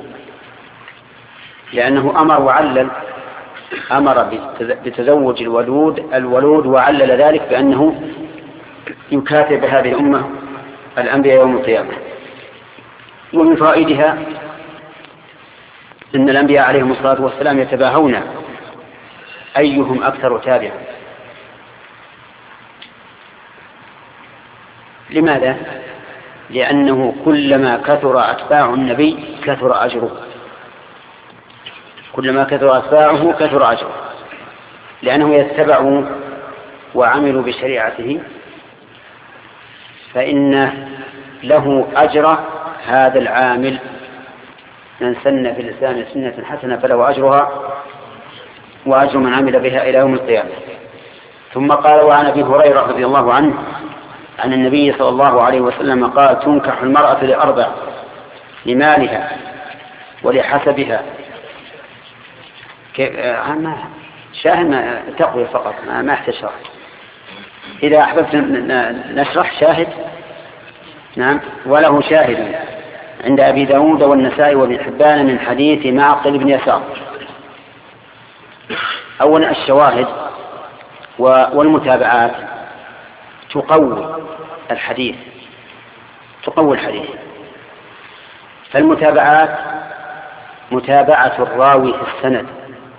لأنه أمر وعلل، أمر بتزوج الولود الولود وعلل ذلك بأنه يكاتب هذه الأمة الأنبياء يوم القيامة. ومن فوائدها أن الأنبياء عليهم الصلاة والسلام يتباهون أيهم أكثر تابعا. لماذا؟ لأنه كلما كثر أتباع النبي كثر أجره، كلما كثر أتباعه كثر أجره، لأنه يتبعوا وعملوا بشريعته فإن له أجر هذا العامل. من سن في الإسلام سنة حسنة فله أجرها وأجر من عمل بها إلى يوم القيامة. ثم قال وعن أبي هريرة رضي الله عنه عن النبي صلى الله عليه وسلم قال تنكح المرأة لأربع: لمالها ولحسبها. شاهد ما تقوي فقط ما احتشرح. إذا أحببت نشرح شاهد. نعم. وله شاهد عند أبي داود والنسائي وابن حبان من حديث معقل بن يسار. أولا الشواهد والمتابعات تقوي الحديث تقوي الحديث فالمتابعات متابعة الراوي في السند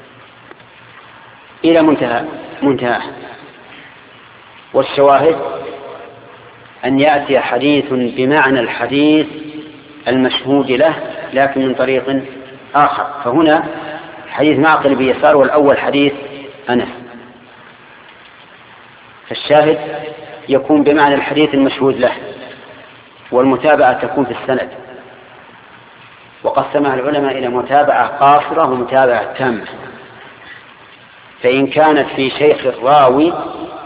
إلى منتهى منتهى والشواهد أن يأتي حديث بمعنى الحديث المشهود له لكن من طريق آخر. فهنا حديث معقل بن يسار والأول حديث أنس، فالشاهد يكون بمعنى الحديث المشهود له والمتابعة تكون في السند. وقسمها العلماء إلى متابعة قاصرة ومتابعة تامة. فإن كانت في شيخ الراوي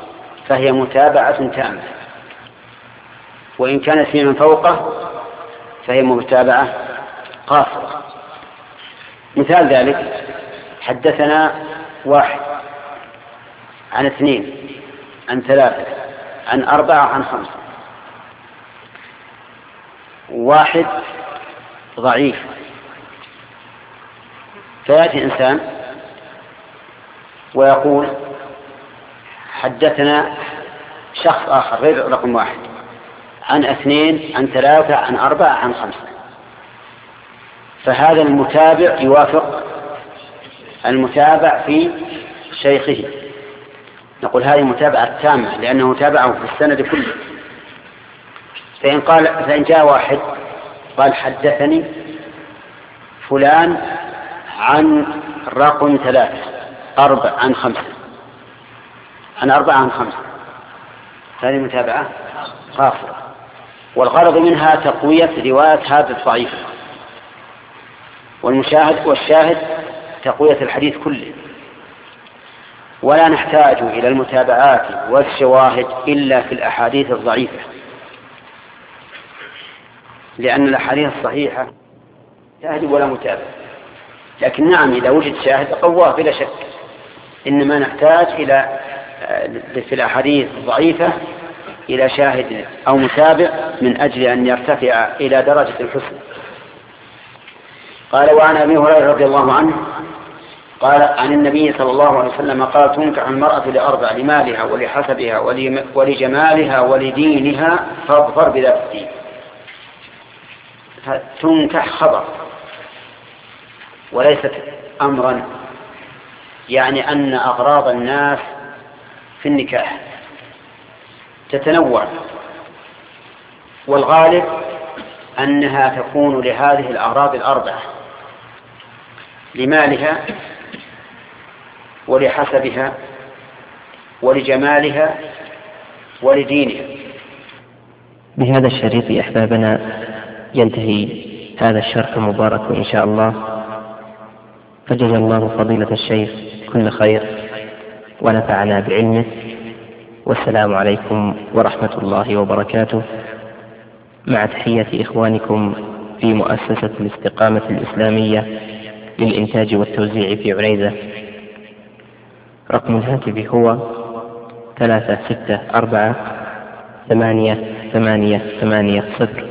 فهي متابعة تامة، وإن كانت في من فوقه فهي متابعة قاصرة. مثال ذلك: حدثنا واحد عن اثنين عن ثلاثة عن أربعة عن خمسة. واحد ضعيف، فيأتي إنسان ويقول: حدثنا شخص آخر غير رقم واحد عن اثنين عن ثلاثة عن أربعة عن خمسة، فهذا المتابع يوافق المتابع في شيخه، نقول هذه متابعة تامة لأنه تابعه في السند كله. فإن قال فإن جاء واحد قال: حدثني فلان عن رقم ثلاثة أربع عن خمسة عن أربعة عن خمسة، هذه متابعة قاصرة، والغرض منها تقوية رواية هذا الضعيف، والمشاهد والشاهد تقوية الحديث كله. ولا نحتاج إلى المتابعات والشواهد إلا في الأحاديث الضعيفة، لأن الأحاديث الصحيحة شاهد ولا متابع. لكن نعم إذا وجد شاهد قواه بلا شك، إنما نحتاج إلى في الأحاديث الضعيفة إلى شاهد أو متابع من أجل أن يرتفع إلى درجة الحسن. قال: وعن أبي هريرة رضي الله عنه قال عن النبي صلى الله عليه وسلم قال: تنكح المرأة لأربع: لمالها ولحسبها ولجمالها ولدينها فاظفر بذات الدين. تنكح خبر وليست أمرا، يعني أن أغراض الناس في النكاح تتنوع، والغالب أنها تكون لهذه الأغراض الأربعة: لمالها ولحسبها ولجمالها ولدينها. بهذا الشريط أحبابنا ينتهي هذا الشرح المبارك إن شاء الله، فجزا الله فضيلة الشيخ كل خير ونفعنا بعلمه، والسلام عليكم ورحمة الله وبركاته، مع تحية إخوانكم في مؤسسة الاستقامة الإسلامية للإنتاج والتوزيع في عنيزة. رقم الهاتف هو ثلاثة ستة أربعة ثمانية ثمانية ثمانية صفر.